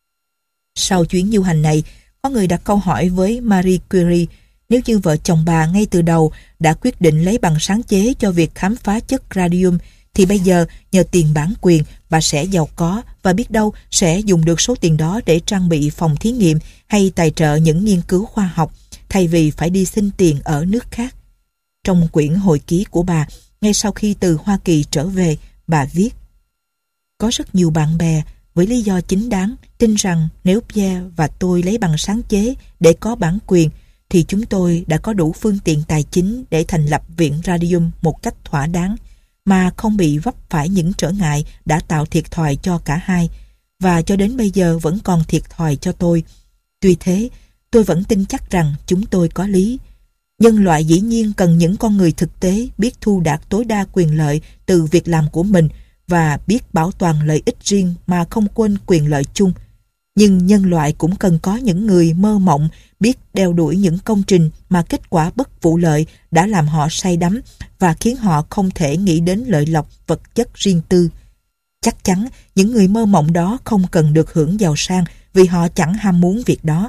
Sau chuyến du hành này, có người đặt câu hỏi với Marie Curie, nếu như vợ chồng bà ngay từ đầu đã quyết định lấy bằng sáng chế cho việc khám phá chất radium, thì bây giờ nhờ tiền bản quyền bà sẽ giàu có và biết đâu sẽ dùng được số tiền đó để trang bị phòng thí nghiệm hay tài trợ những nghiên cứu khoa học thay vì phải đi xin tiền ở nước khác. Trong quyển hồi ký của bà, ngay sau khi từ Hoa Kỳ trở về, bà viết: có rất nhiều bạn bè với lý do chính đáng tin rằng nếu Pierre và tôi lấy bằng sáng chế để có bản quyền thì chúng tôi đã có đủ phương tiện tài chính để thành lập viện radium một cách thỏa đáng mà không bị vấp phải những trở ngại đã tạo thiệt thòi cho cả hai và cho đến bây giờ vẫn còn thiệt thòi cho tôi. Tuy thế, tôi vẫn tin chắc rằng chúng tôi có lý. Nhân loại dĩ nhiên cần những con người thực tế biết thu đạt tối đa quyền lợi từ việc làm của mình và biết bảo toàn lợi ích riêng mà không quên quyền lợi chung. Nhưng nhân loại cũng cần có những người mơ mộng, biết đeo đuổi những công trình mà kết quả bất vụ lợi đã làm họ say đắm và khiến họ không thể nghĩ đến lợi lộc vật chất riêng tư. Chắc chắn những người mơ mộng đó không cần được hưởng giàu sang vì họ chẳng ham muốn việc đó.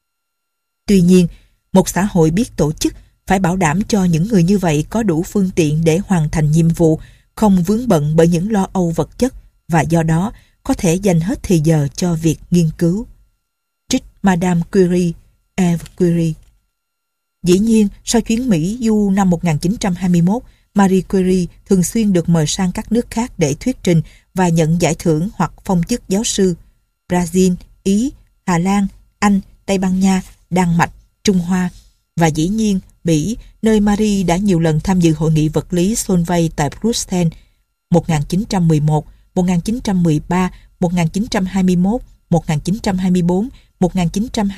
Tuy nhiên, một xã hội biết tổ chức phải bảo đảm cho những người như vậy có đủ phương tiện để hoàn thành nhiệm vụ, không vướng bận bởi những lo âu vật chất và do đó có thể dành hết thời giờ cho việc nghiên cứu. Trích Madame Curie, Eve Curie. Dĩ nhiên, sau chuyến Mỹ du năm 1921, Marie Curie thường xuyên được mời sang các nước khác để thuyết trình và nhận giải thưởng hoặc phong chức giáo sư. Brazil, Ý, Hà Lan, Anh, Tây Ban Nha, Đan Mạch, Trung Hoa và dĩ nhiên Bỉ, nơi Marie đã nhiều lần tham dự hội nghị vật lý Solvay tại Bruxelles 1911, 1913, 1921, 1924,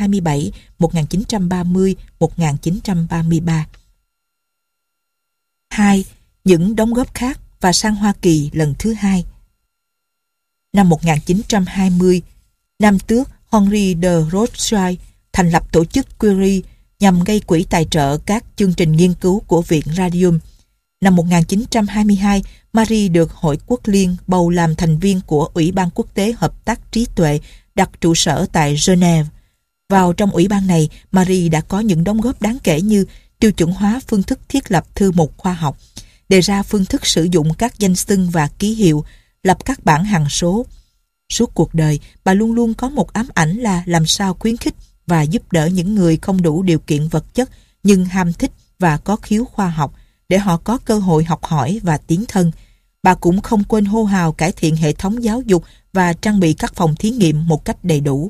1927, 1930, 1933. 2. Những đóng góp khác và sang Hoa Kỳ lần thứ 2. Năm 1920, Nam tước Henry de Rothschild thành lập tổ chức Curie nhằm gây quỹ tài trợ các chương trình nghiên cứu của Viện Radium. Năm 1922, Marie được Hội Quốc Liên bầu làm thành viên của Ủy ban Quốc tế Hợp tác Trí tuệ đặt trụ sở tại Geneva. Vào trong ủy ban này, Marie đã có những đóng góp đáng kể như tiêu chuẩn hóa phương thức thiết lập thư mục khoa học, đề ra phương thức sử dụng các danh xưng và ký hiệu, lập các bảng hằng số. Suốt cuộc đời, bà luôn luôn có một ám ảnh là làm sao khuyến khích và giúp đỡ những người không đủ điều kiện vật chất nhưng ham thích và có khiếu khoa học để họ có cơ hội học hỏi và tiến thân. Bà cũng không quên hô hào cải thiện hệ thống giáo dục và trang bị các phòng thí nghiệm một cách đầy đủ.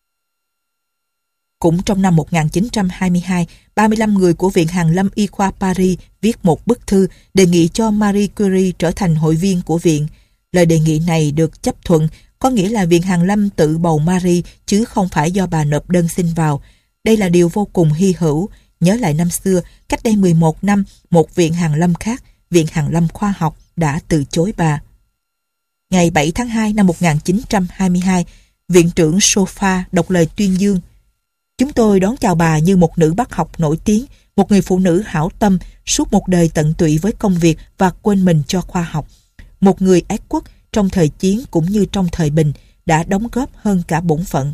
Cũng trong năm 1922, 35 người của Viện Hàn lâm Y khoa Paris viết một bức thư đề nghị cho Marie Curie trở thành hội viên của viện. Lời đề nghị này được chấp thuận, có nghĩa là Viện Hàn lâm tự bầu Marie chứ không phải do bà nộp đơn xin vào. Đây là điều vô cùng hy hữu. Nhớ lại năm xưa, cách đây 11 năm, một Viện Hàn lâm khác, Viện Hàn lâm Khoa học, đã từ chối bà. Ngày 7 tháng 2 năm 1922, Viện trưởng Sofa đọc lời tuyên dương: "Chúng tôi đón chào bà như một nữ bác học nổi tiếng, một người phụ nữ hảo tâm, suốt một đời tận tụy với công việc và quên mình cho khoa học. Một người ái quốc trong thời chiến cũng như trong thời bình, đã đóng góp hơn cả bổn phận."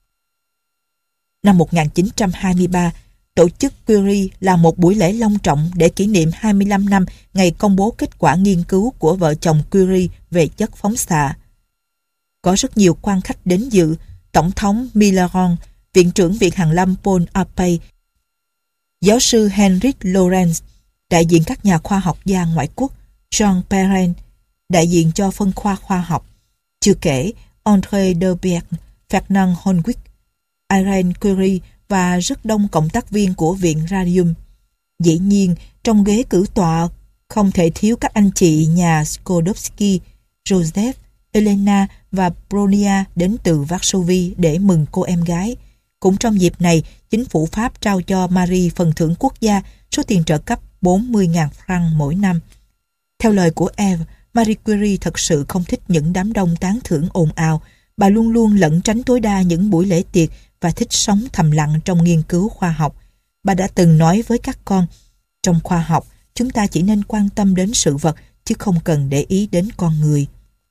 Năm 1923, tổ chức Curie là một buổi lễ long trọng để kỷ niệm 25 năm ngày công bố kết quả nghiên cứu của vợ chồng Curie về chất phóng xạ. Có rất nhiều quan khách đến dự: Tổng thống Mitterrand, Viện trưởng Viện Hàn lâm Paul Apey, giáo sư Heinrich Lorenz, đại diện các nhà khoa học gia ngoại quốc Jean Perrin, đại diện cho phân khoa khoa học, chưa kể André Debert, Fernand Honwick, Irene Curie và rất đông cộng tác viên của Viện Radium. Dĩ nhiên, trong ghế cử tọa không thể thiếu các anh chị nhà Skodowski, Joseph, Elena và Bronia đến từ Varsovie để mừng cô em gái. Cũng trong dịp này, chính phủ Pháp trao cho Marie phần thưởng quốc gia, số tiền trợ cấp 40.000 franc mỗi năm. Theo lời của Eve, Marie Curie thật sự không thích những đám đông tán thưởng ồn ào. Bà luôn luôn lẩn tránh tối đa những buổi lễ tiệc và thích sống thầm lặng trong nghiên cứu khoa học. Bà đã từng nói với các con: "Trong khoa học, chúng ta chỉ nên quan tâm đến sự vật chứ không cần để ý đến con người."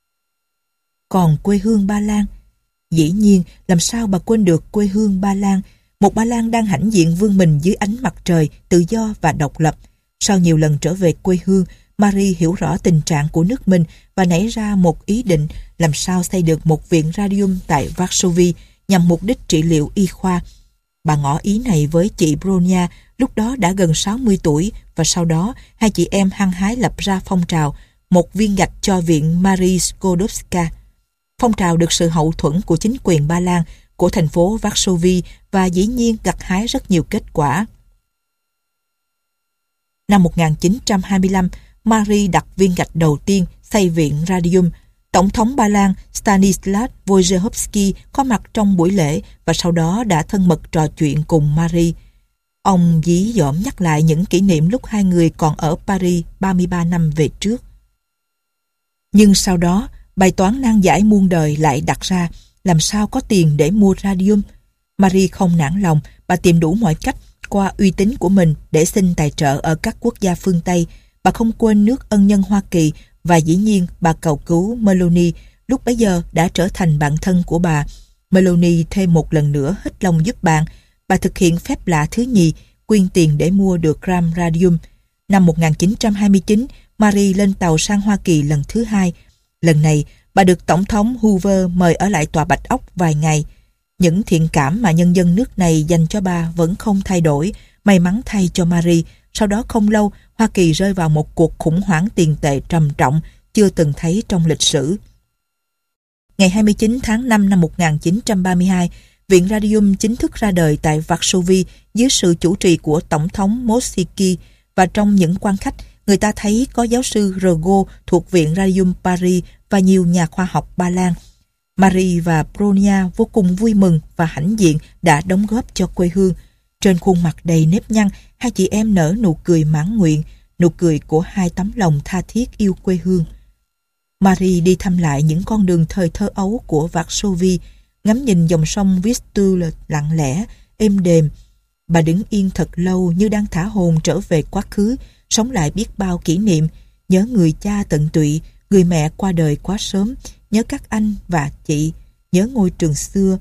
Còn quê hương Ba Lan? Dĩ nhiên, làm sao bà quên được quê hương Ba Lan, một Ba Lan đang hãnh diện vươn mình dưới ánh mặt trời, tự do và độc lập. Sau nhiều lần trở về quê hương, Marie hiểu rõ tình trạng của nước mình và nảy ra một ý định làm sao xây được một viện radium tại Varsovie nhằm mục đích trị liệu y khoa. Bà ngỏ ý này với chị Bronia, lúc đó đã gần 60 tuổi, và sau đó hai chị em hăng hái lập ra phong trào một viên gạch cho viện Marie Skodowska. Phong trào được sự hậu thuẫn của chính quyền Ba Lan, của thành phố Varsovie và dĩ nhiên gặt hái rất nhiều kết quả. Năm 1925, Marie đặt viên gạch đầu tiên xây viện Radium. Tổng thống Ba Lan Stanislav Wojciechowski có mặt trong buổi lễ và sau đó đã thân mật trò chuyện cùng Marie. Ông dí dỏm nhắc lại những kỷ niệm lúc hai người còn ở Paris 33 năm về trước. Nhưng sau đó, bài toán nan giải muôn đời lại đặt ra: làm sao có tiền để mua radium? Marie không nản lòng, bà tìm đủ mọi cách qua uy tín của mình để xin tài trợ ở các quốc gia phương Tây. Bà không quên nước ân nhân Hoa Kỳ và dĩ nhiên bà cầu cứu Meloni, lúc bấy giờ đã trở thành bạn thân của bà. Meloni thêm một lần nữa hết lòng giúp bạn. Bà thực hiện phép lạ thứ nhì, quyên tiền để mua được gram radium. Năm 1929, Marie lên tàu sang Hoa Kỳ lần thứ hai. Lần này, bà được Tổng thống Hoover mời ở lại Tòa Bạch Ốc vài ngày. Những thiện cảm mà nhân dân nước này dành cho bà vẫn không thay đổi. May mắn thay cho Marie, sau đó không lâu, Hoa Kỳ rơi vào một cuộc khủng hoảng tiền tệ trầm trọng chưa từng thấy trong lịch sử. Ngày 29 tháng 5 năm 1932, Viện Radium chính thức ra đời tại Varsovie dưới sự chủ trì của Tổng thống Mościcki, và trong những quan khách, người ta thấy có giáo sư Rego thuộc Viện Radium Paris và nhiều nhà khoa học Ba Lan. Marie và Bronia vô cùng vui mừng và hãnh diện đã đóng góp cho quê hương. Trên khuôn mặt đầy nếp nhăn, hai chị em nở nụ cười mãn nguyện. nụ cười của hai tấm lòng tha thiết yêu quê hương. Marie đi thăm lại những con đường thời thơ ấu của Varsovie, ngắm nhìn dòng sông Vistula lặng lẽ, êm đềm. Bà đứng yên thật lâu như đang thả hồn trở về quá khứ, sống lại biết bao kỷ niệm, nhớ người cha tận tụy, người mẹ qua đời quá sớm, nhớ các anh và chị, nhớ ngôi trường xưa,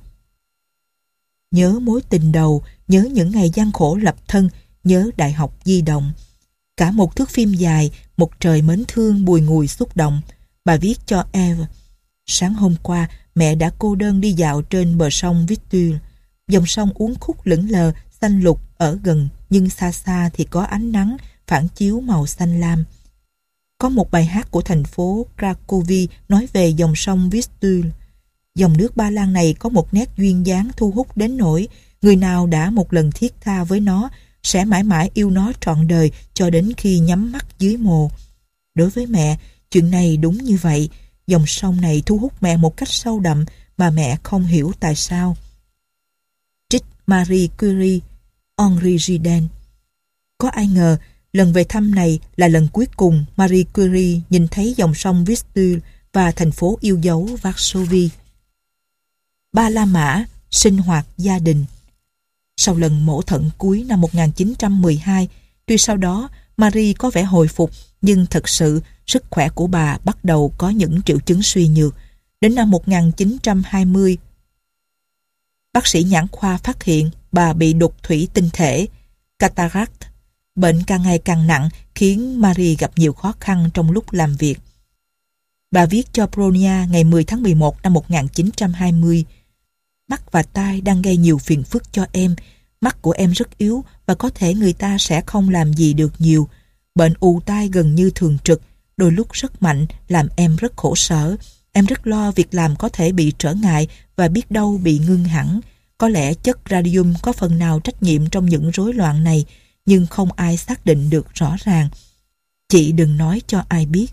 nhớ mối tình đầu, nhớ những ngày gian khổ lập thân, nhớ đại học di động. Cả một thước phim dài, một trời mến thương bùi ngùi xúc động. Bà viết cho Eve. Sáng hôm qua, mẹ đã cô đơn đi dạo trên bờ sông Vistula. Dòng sông uốn khúc lững lờ, xanh lục ở gần, nhưng xa xa thì có ánh nắng phản chiếu màu xanh lam. Có một bài hát của thành phố Cracovia nói về dòng sông Vistula. Dòng nước Ba Lan này có một nét duyên dáng thu hút đến nỗi người nào đã một lần thiết tha với nó sẽ mãi mãi yêu nó trọn đời cho đến khi nhắm mắt dưới mồ. Đối với mẹ, chuyện này đúng như vậy. Dòng sông này thu hút mẹ một cách sâu đậm mà mẹ không hiểu tại sao. Trích Marie Curie, Henri Ginden. Có ai ngờ lần về thăm này là lần cuối cùng Marie Curie nhìn thấy dòng sông Vistula và thành phố yêu dấu Varsovie. Ba La Mã, sinh hoạt gia đình. Sau lần mổ thận cuối năm 1912, tuy sau đó Marie có vẻ hồi phục, nhưng thật sự sức khỏe của bà bắt đầu có những triệu chứng suy nhược. Đến năm 1920, bác sĩ nhãn khoa phát hiện bà bị đục thủy tinh thể, cataract. Bệnh càng ngày càng nặng khiến Marie gặp nhiều khó khăn trong lúc làm việc. Bà viết cho Bronia ngày 10 tháng 11 năm 1920: Mắt và tai đang gây nhiều phiền phức cho em. Mắt của em rất yếu và có thể người ta sẽ không làm gì được nhiều. Bệnh ù tai gần như thường trực, đôi lúc rất mạnh, làm em rất khổ sở. Em rất lo việc làm có thể bị trở ngại và biết đâu bị ngưng hẳn. Có lẽ chất radium có phần nào trách nhiệm trong những rối loạn này, nhưng không ai xác định được rõ ràng. Chị đừng nói cho ai biết.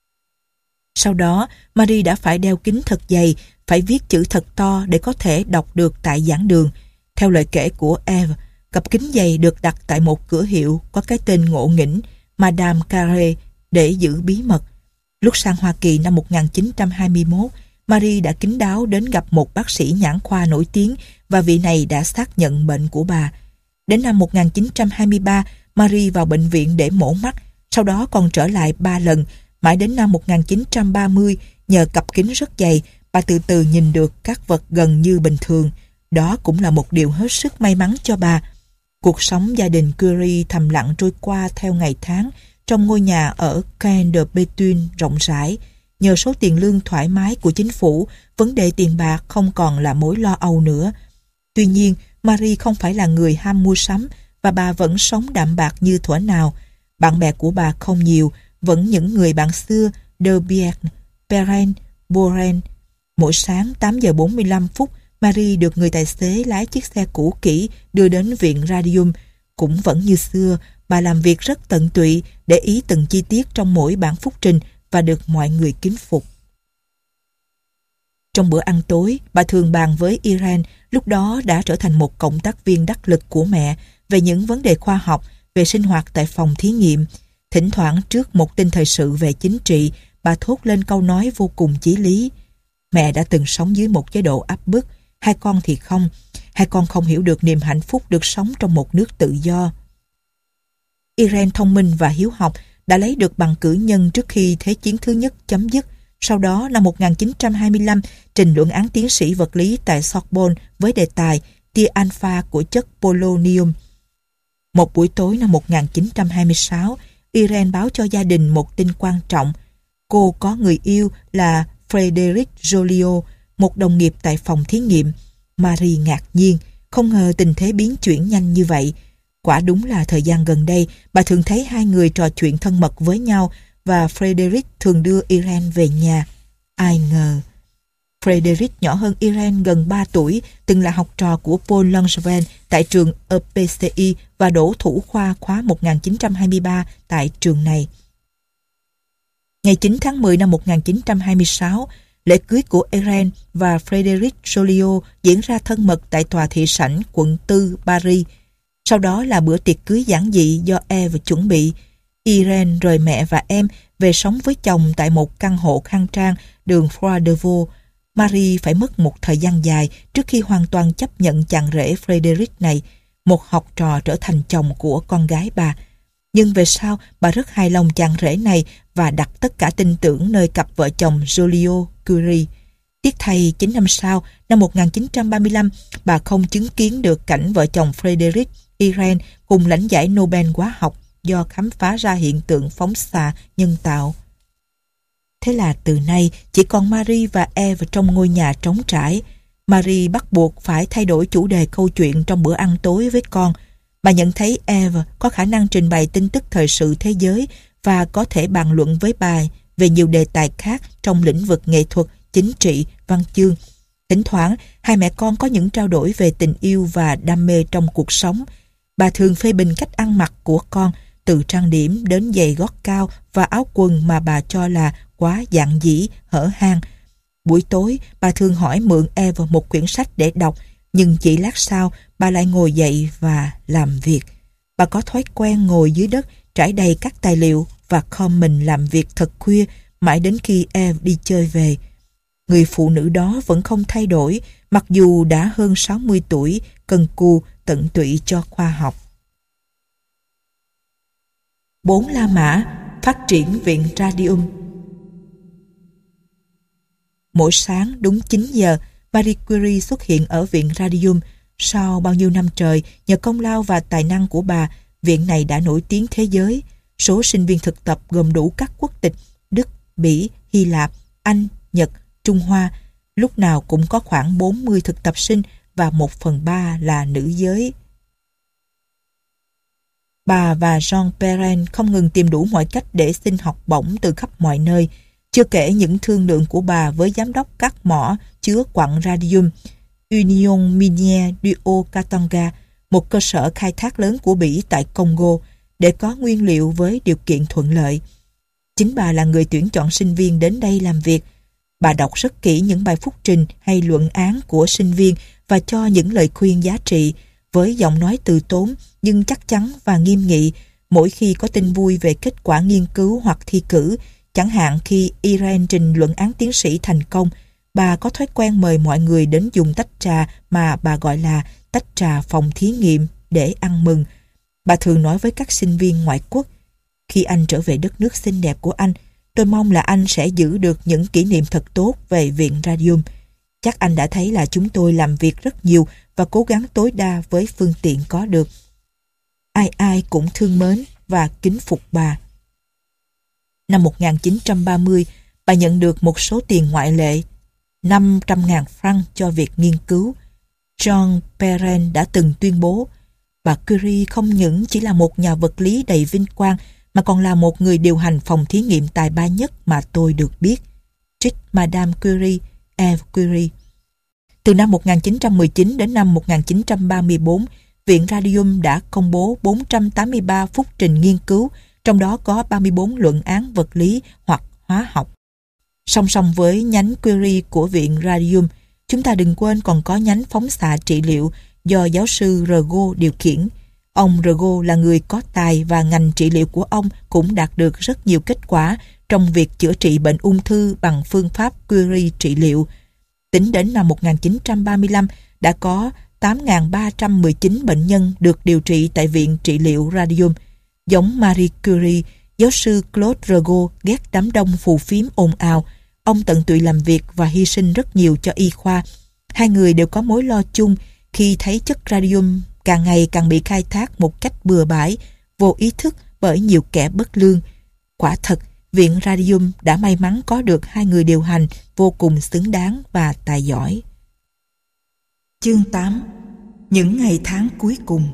Sau đó, Marie đã phải đeo kính thật dày, phải viết chữ thật to để có thể đọc được tại giảng đường. Theo lời kể của Eve, cặp kính dày được đặt tại một cửa hiệu có cái tên ngộ nghĩnh Madame Carré để giữ bí mật. Lúc sang Hoa Kỳ năm 1921, Marie đã kín đáo đến gặp một bác sĩ nhãn khoa nổi tiếng và vị này đã xác nhận bệnh của bà. Đến năm 1923, Marie vào bệnh viện để mổ mắt, sau đó còn trở lại 3 lần. Mãi đến năm 1930, nhờ cặp kính rất dày, bà từ từ nhìn được các vật gần như bình thường. Đó cũng là một điều hết sức may mắn cho bà. Cuộc sống gia đình Curie thầm lặng trôi qua theo ngày tháng trong ngôi nhà ở Quai de Béthune rộng rãi. Nhờ số tiền lương thoải mái của chính phủ, vấn đề tiền bạc không còn là mối lo âu nữa. Tuy nhiên, Marie không phải là người ham mua sắm và bà vẫn sống đạm bạc như thuở nào. Bạn bè của bà không nhiều, vẫn những người bạn xưa, De Bierne, Perrin, Boren. Mỗi sáng 8 giờ 45 phút, Marie được người tài xế lái chiếc xe cũ kỹ đưa đến viện Radium. Cũng vẫn như xưa, bà làm việc rất tận tụy, để ý từng chi tiết trong mỗi bản phúc trình và được mọi người kính phục. Trong bữa ăn tối, bà thường bàn với Irene, lúc đó đã trở thành một cộng tác viên đắc lực của mẹ, về những vấn đề khoa học, về sinh hoạt tại phòng thí nghiệm. Thỉnh thoảng trước một tin thời sự về chính trị, bà thốt lên câu nói vô cùng chí lý. Mẹ đã từng sống dưới một chế độ áp bức, hai con thì không. Hai con không hiểu được niềm hạnh phúc được sống trong một nước tự do. Irene thông minh và hiếu học, đã lấy được bằng cử nhân trước khi Thế chiến thứ nhất chấm dứt. Sau đó, năm 1925, trình luận án tiến sĩ vật lý tại Sorbonne với đề tài tia alpha của chất polonium. Một buổi tối năm 1926, Irene báo cho gia đình một tin quan trọng. Cô có người yêu là Frédéric Joliot, một đồng nghiệp tại phòng thí nghiệm. Marie ngạc nhiên, không ngờ tình thế biến chuyển nhanh như vậy. Quả đúng là thời gian gần đây, bà thường thấy hai người trò chuyện thân mật với nhau và Frédéric thường đưa Irene về nhà. Ai ngờ, Frédéric nhỏ hơn Irene gần 3 tuổi, từng là học trò của Paul Langevin tại trường EPCI và đỗ thủ khoa khóa 1923 tại trường này. Ngày 9 tháng 10 năm 1926, lễ cưới của Irene và Frédéric Joliot diễn ra thân mật tại tòa thị sảnh quận 4 Paris. Sau đó là bữa tiệc cưới giản dị do Eve chuẩn bị. Irene rời mẹ và em về sống với chồng tại một căn hộ khang trang đường Croix de Vaux. Marie phải mất một thời gian dài trước khi hoàn toàn chấp nhận chàng rể Frederic này, một học trò trở thành chồng của con gái bà. Nhưng về sau, bà rất hài lòng chàng rể này và đặt tất cả tin tưởng nơi cặp vợ chồng Joliot Curie. Tiếc thay, 9 năm sau, năm 1935, bà không chứng kiến được cảnh vợ chồng Frederic Irene cùng lãnh giải Nobel hóa học do khám phá ra hiện tượng phóng xạ nhân tạo. Thế là từ nay, chỉ còn Marie và Eve trong ngôi nhà trống trải. Marie bắt buộc phải thay đổi chủ đề câu chuyện trong bữa ăn tối với con. Bà nhận thấy Eve có khả năng trình bày tin tức thời sự thế giới và có thể bàn luận với bà về nhiều đề tài khác trong lĩnh vực nghệ thuật, chính trị, văn chương. Thỉnh thoảng, hai mẹ con có những trao đổi về tình yêu và đam mê trong cuộc sống. Bà thường phê bình cách ăn mặc của con, từ trang điểm đến giày gót cao và áo quần mà bà cho là quá dạn dĩ, hở hang. Buổi tối, bà thường hỏi mượn Eve một quyển sách để đọc, nhưng chỉ lát sau, bà lại ngồi dậy và làm việc. Bà có thói quen ngồi dưới đất, trải đầy các tài liệu và khom mình làm việc thật khuya, mãi đến khi Eve đi chơi về. Người phụ nữ đó vẫn không thay đổi, mặc dù đã hơn 60 tuổi, cần cù, tận tụy cho khoa học. 4 La Mã, phát triển viện radium. Mỗi sáng đúng 9 giờ, Marie Curie xuất hiện ở viện radium. Sau bao nhiêu năm trời, nhờ công lao và tài năng của bà, viện này đã nổi tiếng thế giới. Số sinh viên thực tập gồm đủ các quốc tịch Đức, Bỉ, Hy Lạp, Anh, Nhật, Trung Hoa. Lúc nào cũng có khoảng 40 thực tập sinh và 1/3 là nữ giới. Bà và Jean Perrin không ngừng tìm đủ mọi cách để xin học bổng từ khắp mọi nơi, chưa kể những thương lượng của bà với giám đốc các mỏ chứa quặng radium Union Minière du Haut-Katanga, một cơ sở khai thác lớn của Bỉ tại Congo, để có nguyên liệu với điều kiện thuận lợi. Chính bà là người tuyển chọn sinh viên đến đây làm việc. Bà đọc rất kỹ những bài phúc trình hay luận án của sinh viên và cho những lời khuyên giá trị, với giọng nói từ tốn nhưng chắc chắn và nghiêm nghị mỗi khi có tin vui về kết quả nghiên cứu hoặc thi cử. Chẳng hạn khi Irene trình luận án tiến sĩ thành công, bà có thói quen mời mọi người đến dùng tách trà mà bà gọi là tách trà phòng thí nghiệm để ăn mừng. Bà thường nói với các sinh viên ngoại quốc: "Khi anh trở về đất nước xinh đẹp của anh, tôi mong là anh sẽ giữ được những kỷ niệm thật tốt về viện radium. Chắc anh đã thấy là chúng tôi làm việc rất nhiều và cố gắng tối đa với phương tiện có được." Ai ai cũng thương mến và kính phục bà. Năm 1930, bà nhận được một số tiền ngoại lệ, 500.000 franc cho việc nghiên cứu. Jean Perrin đã từng tuyên bố: "Bà Curie không những chỉ là một nhà vật lý đầy vinh quang, mà còn là một người điều hành phòng thí nghiệm tài ba nhất mà tôi được biết." Trích Madame Curie, Eve Curie. Từ năm 1919 đến năm 1934, Viện Radium đã công bố 483 phúc trình nghiên cứu, trong đó có 34 luận án vật lý hoặc hóa học. Song song với nhánh Curie của Viện Radium, chúng ta đừng quên còn có nhánh phóng xạ trị liệu do giáo sư Rigaud điều khiển. Ông Rigaud là người có tài và ngành trị liệu của ông cũng đạt được rất nhiều kết quả trong việc chữa trị bệnh ung thư bằng phương pháp Curie trị liệu. Tính đến năm 1935, đã có 8.319 bệnh nhân được điều trị tại Viện Trị liệu Radium. Giống Marie Curie, giáo sư Claude Rigaud ghét đám đông phù phiếm ồn ào. Ông tận tụy làm việc và hy sinh rất nhiều cho y khoa. Hai người đều có mối lo chung khi thấy chất radium càng ngày càng bị khai thác một cách bừa bãi, vô ý thức bởi nhiều kẻ bất lương. Quả thật, Viện Radium đã may mắn có được hai người điều hành vô cùng xứng đáng và tài giỏi. Chương 8. Những ngày tháng cuối cùng.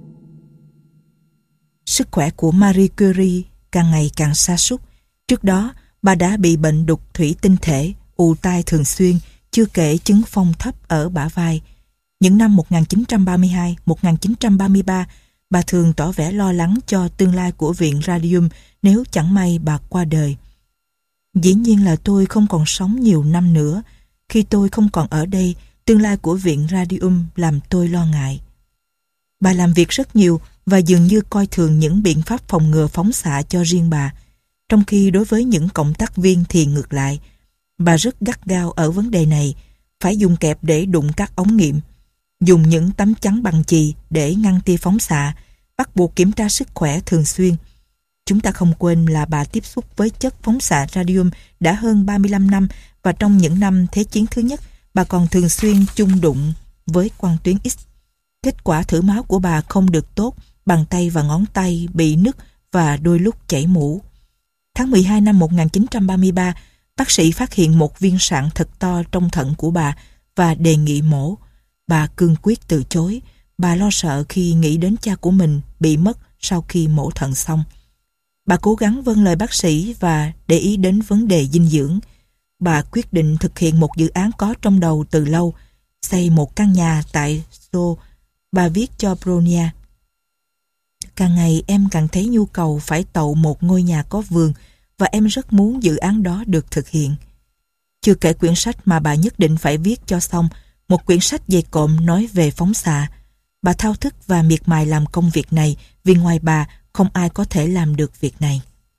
Sức khỏe của Marie Curie càng ngày càng sa sút. Trước đó, bà đã bị bệnh đục thủy tinh thể, ù tai thường xuyên, chưa kể chứng phong thấp ở bả vai. Những năm 1932, 1933, bà thường tỏ vẻ lo lắng cho tương lai của Viện Radium nếu chẳng may bà qua đời. "Dĩ nhiên là tôi không còn sống nhiều năm nữa. Khi tôi không còn ở đây, tương lai của Viện Radium làm tôi lo ngại." Bà làm việc rất nhiều, và dường như coi thường những biện pháp phòng ngừa phóng xạ cho riêng bà. Trong khi đối với những cộng tác viên thì ngược lại, bà rất gắt gao ở vấn đề này, phải dùng kẹp để đụng các ống nghiệm, dùng những tấm chắn bằng chì để ngăn tia phóng xạ, bắt buộc kiểm tra sức khỏe thường xuyên. Chúng ta không quên là bà tiếp xúc với chất phóng xạ radium đã hơn 35 năm và trong những năm Thế chiến thứ nhất, bà còn thường xuyên chung đụng với quang tuyến X. Kết quả thử máu của bà không được tốt, bàn tay và ngón tay bị nứt và đôi lúc chảy mũ. Tháng 12 năm 1933, bác sĩ phát hiện một viên sạn thật to trong thận của bà và đề nghị mổ. Bà cương quyết từ chối. Bà lo sợ khi nghĩ đến cha của mình bị mất sau khi mổ thận xong. Bà cố gắng vâng lời bác sĩ và để ý đến vấn đề dinh dưỡng. Bà quyết định thực hiện một dự án có trong đầu từ lâu, xây một căn nhà tại Seoul. Bà viết cho Bronia: càng ngày em càng thấy nhu cầu phải tậu một ngôi nhà có vườn và em rất muốn dự án đó được thực hiện. Chưa kể quyển sách mà bà nhất định phải viết cho xong, một quyển sách dày cộm nói về phóng xạ. Bà thao thức và miệt mài làm công việc này vì ngoài bà không ai có thể làm được việc này.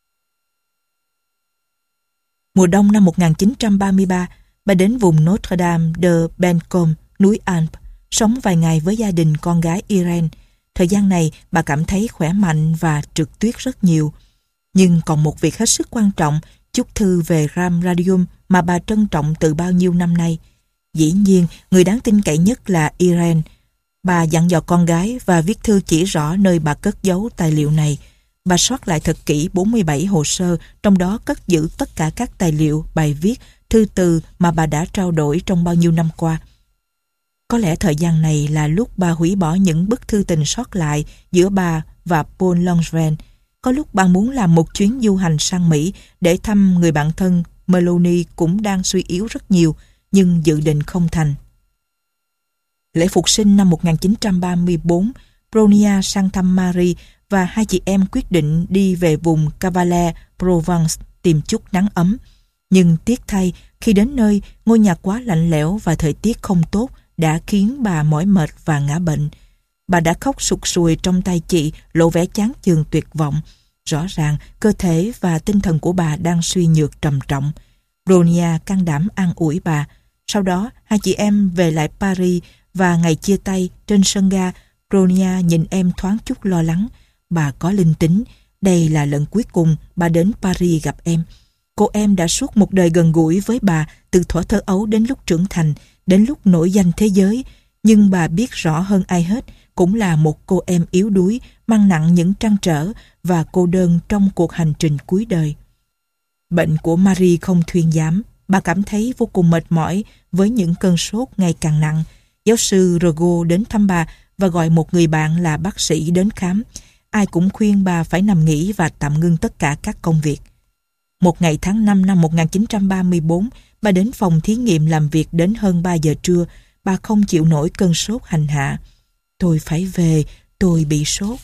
Mùa đông năm 1933, bà đến vùng Notre Dame de Bencombe, núi Alpes, sống vài ngày với gia đình con gái Irene. Thời gian này bà cảm thấy khỏe mạnh và trượt tuyết rất nhiều. Nhưng còn một việc hết sức quan trọng, chúc thư về ram radium mà bà trân trọng từ bao nhiêu năm nay. Dĩ nhiên, người đáng tin cậy nhất là Irene. Bà dặn dò con gái và viết thư chỉ rõ nơi bà cất giấu tài liệu này. Bà soát lại thật kỹ 47 hồ sơ, trong đó cất giữ tất cả các tài liệu, bài viết, thư từ mà bà đã trao đổi trong bao nhiêu năm qua. Có lẽ thời gian này là lúc bà hủy bỏ những bức thư tình sót lại giữa bà và Paul Langevin. Có lúc bà muốn làm một chuyến du hành sang Mỹ để thăm người bạn thân Melanie cũng đang suy yếu rất nhiều, nhưng dự định không thành. Lễ Phục sinh năm 1934, Bronia sang thăm Marie và hai chị em quyết định đi về vùng Cavalet, Provence tìm chút nắng ấm. Nhưng tiếc thay, khi đến nơi, ngôi nhà quá lạnh lẽo và thời tiết không tốt đã khiến bà mỏi mệt và ngã bệnh. Bà đã khóc sụt sùi trong tay chị, lộ vẻ chán chường tuyệt vọng. Rõ ràng, cơ thể và tinh thần của bà đang suy nhược trầm trọng. Bronia can đảm an ủi bà. Sau đó, hai chị em về lại Paris và ngày chia tay trên sân ga, Bronia nhìn em thoáng chút lo lắng. Bà có linh tính, đây là lần cuối cùng bà đến Paris gặp em. Cô em đã suốt một đời gần gũi với bà từ thuở thơ ấu đến lúc trưởng thành, đến lúc nổi danh thế giới. Nhưng bà biết rõ hơn ai hết, cũng là một cô em yếu đuối, mang nặng những trăn trở và cô đơn trong cuộc hành trình cuối đời. Bệnh của Marie không thuyên giảm. Bà cảm thấy vô cùng mệt mỏi với những cơn sốt ngày càng nặng. Giáo sư Rigaud đến thăm bà và gọi một người bạn là bác sĩ đến khám. Ai cũng khuyên bà phải nằm nghỉ và tạm ngưng tất cả các công việc. Một ngày tháng 5 năm 1934, bà đến phòng thí nghiệm làm việc đến hơn 3 giờ trưa. Bà không chịu nổi cơn sốt hành hạ. Tôi phải về, tôi bị sốt.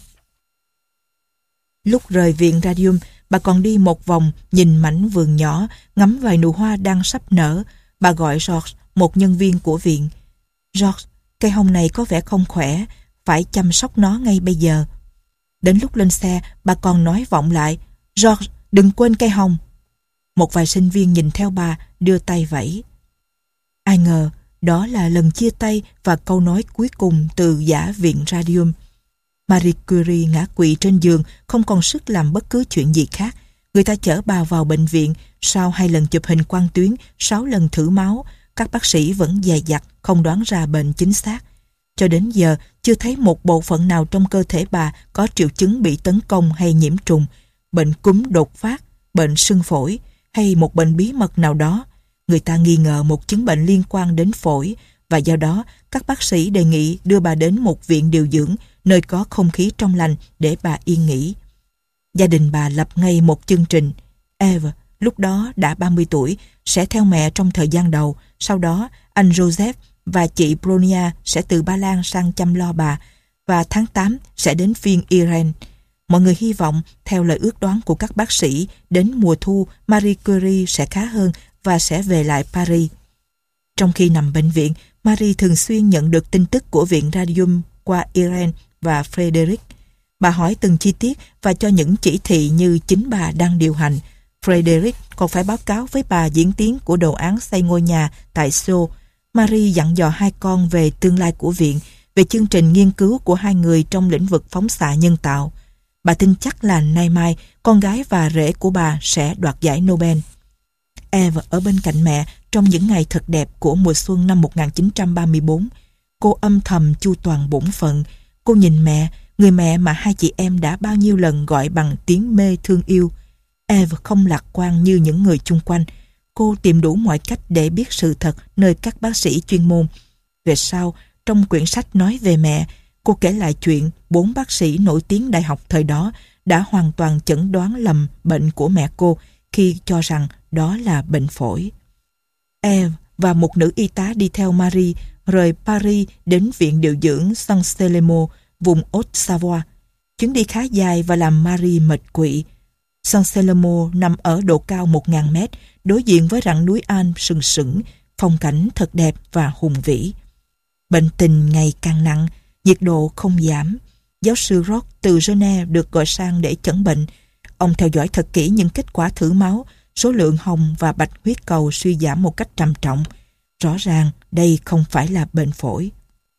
Lúc rời viện radium, bà còn đi một vòng, nhìn mảnh vườn nhỏ, ngắm vài nụ hoa đang sắp nở. Bà gọi George, một nhân viên của viện. George, cây hồng này có vẻ không khỏe, phải chăm sóc nó ngay bây giờ. Đến lúc lên xe, bà còn nói vọng lại, George, đừng quên cây hồng. Một vài sinh viên nhìn theo bà, đưa tay vẫy. Ai ngờ, đó là lần chia tay và câu nói cuối cùng từ giả viện radium. Marie Curie ngã quỵ trên giường, không còn sức làm bất cứ chuyện gì khác. Người ta chở bà vào bệnh viện, sau 2 lần chụp hình quang tuyến, 6 lần thử máu, các bác sĩ vẫn dè dặt, không đoán ra bệnh chính xác. Cho đến giờ, chưa thấy một bộ phận nào trong cơ thể bà có triệu chứng bị tấn công hay nhiễm trùng, bệnh cúm đột phát, bệnh sưng phổi hay một bệnh bí mật nào đó. Người ta nghi ngờ một chứng bệnh liên quan đến phổi và do đó các bác sĩ đề nghị đưa bà đến một viện điều dưỡng nơi có không khí trong lành để bà yên nghỉ. Gia đình bà lập ngay một chương trình. Eve, lúc đó đã 30 tuổi, sẽ theo mẹ trong thời gian đầu. Sau đó, anh Joseph và chị Bronia sẽ từ Ba Lan sang chăm lo bà và tháng 8 sẽ đến phiên Irene. Mọi người hy vọng, theo lời ước đoán của các bác sĩ, đến mùa thu Marie Curie sẽ khá hơn và sẽ về lại Paris. Trong khi nằm bệnh viện, Marie thường xuyên nhận được tin tức của viện radium qua Irene và Frederick. Bà hỏi từng chi tiết và cho những chỉ thị như chính bà đang điều hành. Frederick còn phải báo cáo với bà diễn tiến của đồ án xây ngôi nhà tại Sceaux. Marie dặn dò hai con về tương lai của viện, về chương trình nghiên cứu của hai người trong lĩnh vực phóng xạ nhân tạo. Bà tin chắc là nay mai, con gái và rể của bà sẽ đoạt giải Nobel. Eve ở bên cạnh mẹ trong những ngày thật đẹp của mùa xuân năm 1934. Cô âm thầm chu toàn bổn phận. Cô nhìn mẹ, người mẹ mà hai chị em đã bao nhiêu lần gọi bằng tiếng mê thương yêu. Eve không lạc quan như những người chung quanh. Cô tìm đủ mọi cách để biết sự thật nơi các bác sĩ chuyên môn. Về sau, trong quyển sách nói về mẹ, cô kể lại chuyện 4 bác sĩ nổi tiếng đại học thời đó đã hoàn toàn chẩn đoán lầm bệnh của mẹ cô khi cho rằng đó là bệnh phổi. Eve và một nữ y tá đi theo Marie rời Paris đến viện điều dưỡng Saint-Selemo, vùng Haute-Savoie. Chuyến đi khá dài và làm Marie mệt quỵ. Saint-Selemo nằm ở độ cao 1.000 mét, đối diện với rặng núi Alpes sừng sững, phong cảnh thật đẹp và hùng vĩ. Bệnh tình ngày càng nặng, nhiệt độ không giảm. Giáo sư Roch từ Genève được gọi sang để chẩn bệnh. Ông theo dõi thật kỹ những kết quả thử máu, số lượng hồng và bạch huyết cầu suy giảm một cách trầm trọng. Rõ ràng đây không phải là bệnh phổi.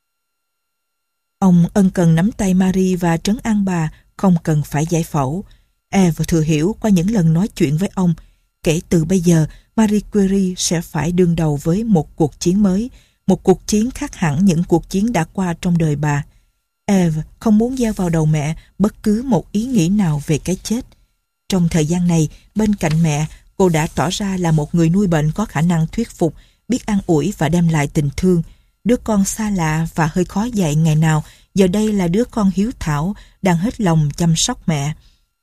Ông ân cần nắm tay Marie và trấn an bà không cần phải giải phẫu. Eve thừa hiểu qua những lần nói chuyện với ông, kể từ bây giờ Marie Curie sẽ phải đương đầu với một cuộc chiến mới, một cuộc chiến khác hẳn những cuộc chiến đã qua trong đời bà. Eve không muốn gieo vào đầu mẹ bất cứ một ý nghĩ nào về cái chết. Trong thời gian này, bên cạnh mẹ, cô đã tỏ ra là một người nuôi bệnh có khả năng thuyết phục, biết an ủi và đem lại tình thương. Đứa con xa lạ và hơi khó dạy ngày nào, giờ đây là đứa con hiếu thảo, đang hết lòng chăm sóc mẹ.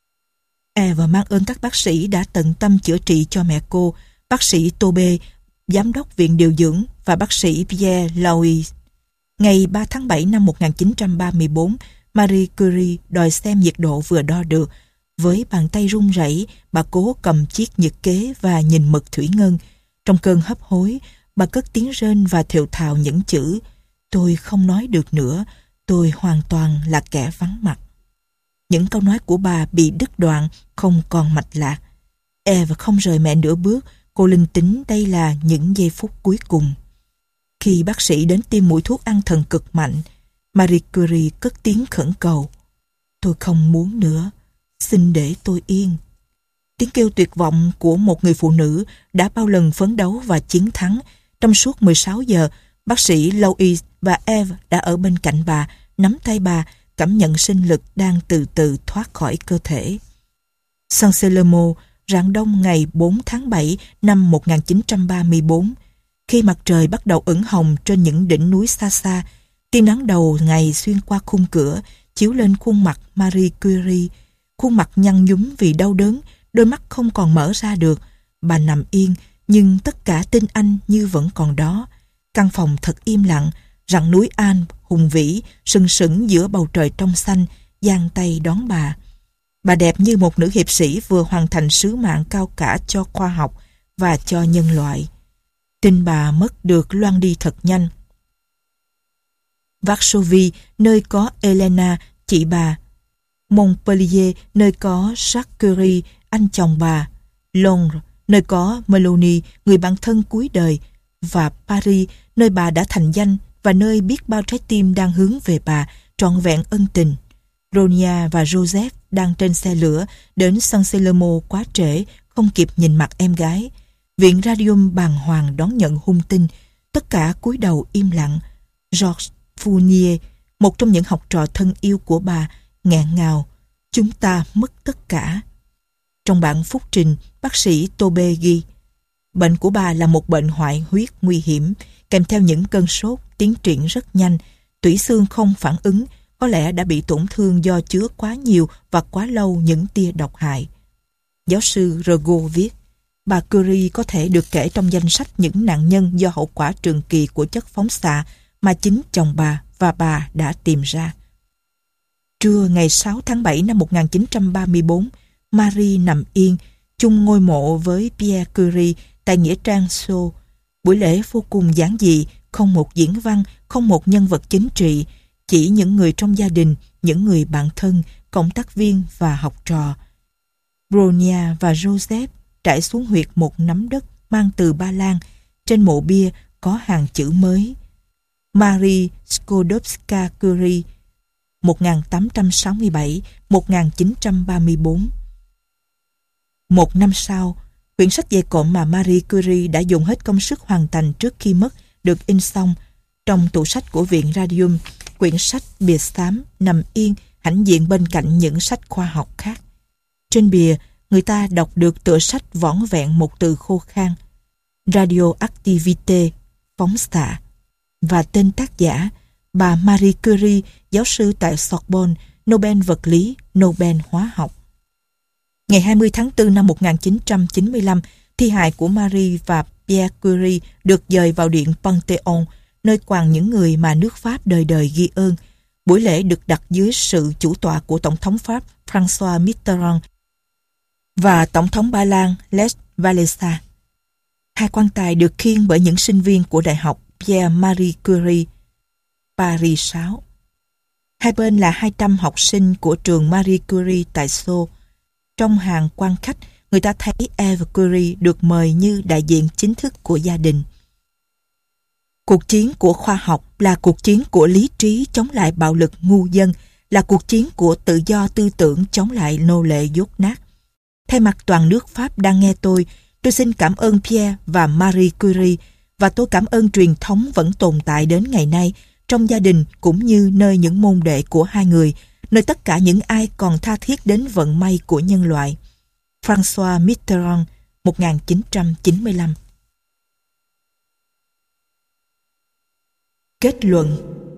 Eve mang ơn các bác sĩ đã tận tâm chữa trị cho mẹ cô, bác sĩ Tobe, giám đốc viện điều dưỡng, và bác sĩ Pierre Louis. Ngày 3 tháng 7 năm 1934, Marie Curie đòi xem nhiệt độ vừa đo được. Với bàn tay run rẩy, bà cố cầm chiếc nhiệt kế và nhìn mực thủy ngân. Trong cơn hấp hối, bà cất tiếng rên và thều thào những chữ: "Tôi không nói được nữa, tôi hoàn toàn là kẻ vắng mặt." Những câu nói của bà bị đứt đoạn, không còn mạch lạc. Eve không rời mẹ nửa bước, cô linh tính đây là những giây phút cuối cùng. Khi bác sĩ đến tiêm mũi thuốc an thần cực mạnh, Marie Curie cất tiếng khẩn cầu: "Tôi không muốn nữa, xin để tôi yên." Tiếng kêu tuyệt vọng của một người phụ nữ đã bao lần phấn đấu và chiến thắng. Trong suốt 16 giờ, bác sĩ Louis và Eve đã ở bên cạnh bà, nắm tay bà, cảm nhận sinh lực đang từ từ thoát khỏi cơ thể. Saint-Selemo, rạng đông ngày 4 tháng 7 năm 1934. Khi mặt trời bắt đầu ửng hồng trên những đỉnh núi xa xa, tia nắng đầu ngày xuyên qua khung cửa, chiếu lên khuôn mặt Marie Curie. Khuôn mặt nhăn nhúm vì đau đớn, đôi mắt không còn mở ra được. Bà nằm yên, nhưng tất cả tinh anh như vẫn còn đó. Căn phòng thật im lặng, rặng núi Alpes hùng vĩ sừng sững giữa bầu trời trong xanh, giang tay đón bà. Bà đẹp như một nữ hiệp sĩ vừa hoàn thành sứ mạng cao cả cho khoa học và cho nhân loại. Tin bà mất được loan đi thật nhanh. Varsovie, nơi có Elena, chị bà. Montpellier, nơi có Jacques Curie, anh chồng bà. Londres, nơi có Melanie, người bạn thân cuối đời. Và Paris, nơi bà đã thành danh và nơi biết bao trái tim đang hướng về bà, trọn vẹn ân tình. Ronia và Joseph đang trên xe lửa đến Saint-Selemo quá trễ, không kịp nhìn mặt em gái. Viện Radium bàng hoàng đón nhận hung tin. Tất cả cúi đầu im lặng. Georges Fournier, một trong những học trò thân yêu của bà, nghẹn ngào: "Chúng ta mất tất cả." Trong bản phúc trình, bác sĩ Tobe ghi: "Bệnh của bà là một bệnh hoại huyết nguy hiểm, kèm theo những cơn sốt, tiến triển rất nhanh. Tủy xương không phản ứng, có lẽ đã bị tổn thương do chứa quá nhiều và quá lâu những tia độc hại." Giáo sư Rigaud viết: "Bà Curie có thể được kể trong danh sách những nạn nhân do hậu quả trường kỳ của chất phóng xạ mà chính chồng bà và bà đã tìm ra." Trưa ngày 6 tháng 7 năm 1934, Marie nằm yên, chung ngôi mộ với Pierre Curie tại nghĩa trang Sceaux. Buổi lễ vô cùng giản dị, không một diễn văn, không một nhân vật chính trị, chỉ những người trong gia đình, những người bạn thân, cộng tác viên và học trò. Bronia và Joseph trải xuống huyệt một nắm đất mang từ Ba Lan. Trên mộ bia có hàng chữ mới: Marie Sklodowska-Curie 1867-1934. Một năm sau, quyển sách dày cộm mà Marie Curie đã dùng hết công sức hoàn thành trước khi mất được in xong. Trong tủ sách của Viện Radium, quyển sách bìa xám nằm yên hãnh diện bên cạnh những sách khoa học khác. Trên bìa, người ta đọc được tựa sách vỏn vẹn một từ khô khan: Radioactivité, phóng xạ, và tên tác giả, bà Marie Curie, giáo sư tại Sorbonne, Nobel vật lý, Nobel hóa học. Ngày 20 tháng 4 năm 1995, thi hài của Marie và Pierre Curie được dời vào điện Panthéon, nơi quàng những người mà nước Pháp đời đời ghi ơn. Buổi lễ được đặt dưới sự chủ tọa của Tổng thống Pháp François Mitterrand và Tổng thống Ba Lan Lech Walesa. Hai quan tài được khiêng bởi những sinh viên của Đại học Pierre Marie Curie, Paris 6. Hai bên là 200 học sinh của trường Marie Curie tại Sceaux. Trong hàng quan khách, người ta thấy Eve Curie được mời như đại diện chính thức của gia đình. Cuộc chiến của khoa học là cuộc chiến của lý trí chống lại bạo lực ngu dân, là cuộc chiến của tự do tư tưởng chống lại nô lệ dốt nát. Thay mặt toàn nước Pháp đang nghe tôi xin cảm ơn Pierre và Marie Curie, và tôi cảm ơn truyền thống vẫn tồn tại đến ngày nay trong gia đình cũng như nơi những môn đệ của hai người, nơi tất cả những ai còn tha thiết đến vận may của nhân loại. François Mitterrand, 1995. Kết luận.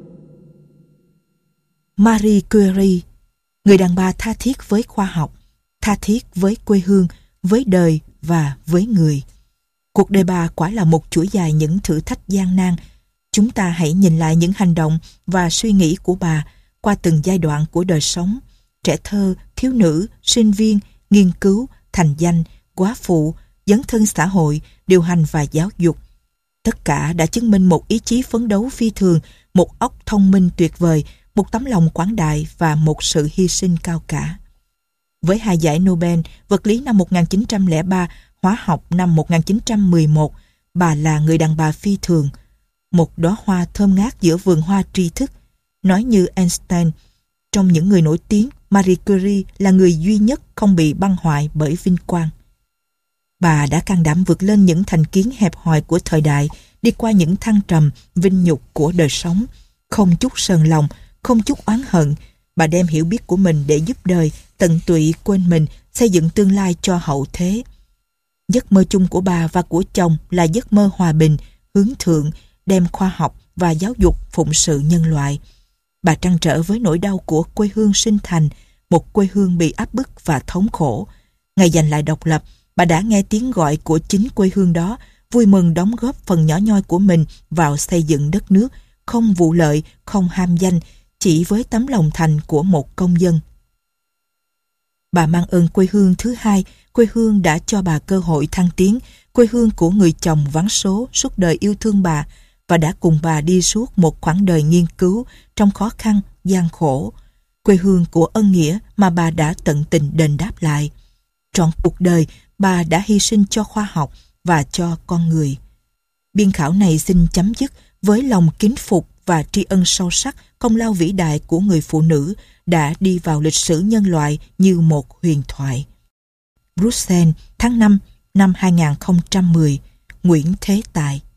Marie Curie, người đàn bà tha thiết với khoa học, tha thiết với quê hương, với đời và với người. Cuộc đời bà quả là một chuỗi dài những thử thách gian nan. Chúng ta hãy nhìn lại những hành động và suy nghĩ của bà qua từng giai đoạn của đời sống: trẻ thơ, thiếu nữ, sinh viên, nghiên cứu, thành danh, góa phụ, dấn thân xã hội, điều hành và giáo dục. Tất cả đã chứng minh một ý chí phấn đấu phi thường, một óc thông minh tuyệt vời, một tấm lòng quảng đại và một sự hy sinh cao cả. Với 2 giải Nobel, vật lý năm 1903, hóa học năm 1911, bà là người đàn bà phi thường, một đóa hoa thơm ngát giữa vườn hoa tri thức. Nói như Einstein, trong những người nổi tiếng, Marie Curie là người duy nhất không bị băng hoại bởi vinh quang. Bà đã can đảm vượt lên những thành kiến hẹp hòi của thời đại, đi qua những thăng trầm, vinh nhục của đời sống. Không chút sờn lòng, không chút oán hận, bà đem hiểu biết của mình để giúp đời, tận tụy quên mình, xây dựng tương lai cho hậu thế. Giấc mơ chung của bà và của chồng là giấc mơ hòa bình, hướng thượng, đem khoa học và giáo dục phụng sự nhân loại. Bà trăn trở với nỗi đau của quê hương sinh thành, một quê hương bị áp bức và thống khổ. Ngày giành lại độc lập, bà đã nghe tiếng gọi của chính quê hương đó, vui mừng đóng góp phần nhỏ nhoi của mình vào xây dựng đất nước, không vụ lợi, không ham danh, chỉ với tấm lòng thành của một công dân. Bà mang ơn quê hương thứ hai, quê hương đã cho bà cơ hội thăng tiến, quê hương của người chồng vắng số suốt đời yêu thương bà và đã cùng bà đi suốt một khoảng đời nghiên cứu trong khó khăn, gian khổ. Quê hương của ân nghĩa mà bà đã tận tình đền đáp lại. Trọn cuộc đời, bà đã hy sinh cho khoa học và cho con người. Biên khảo này xin chấm dứt với lòng kính phục và tri ân sâu sắc công lao vĩ đại của người phụ nữ đã đi vào lịch sử nhân loại như một huyền thoại. Bruxelles, tháng 5 năm 2010. Nguyễn Thế Tài.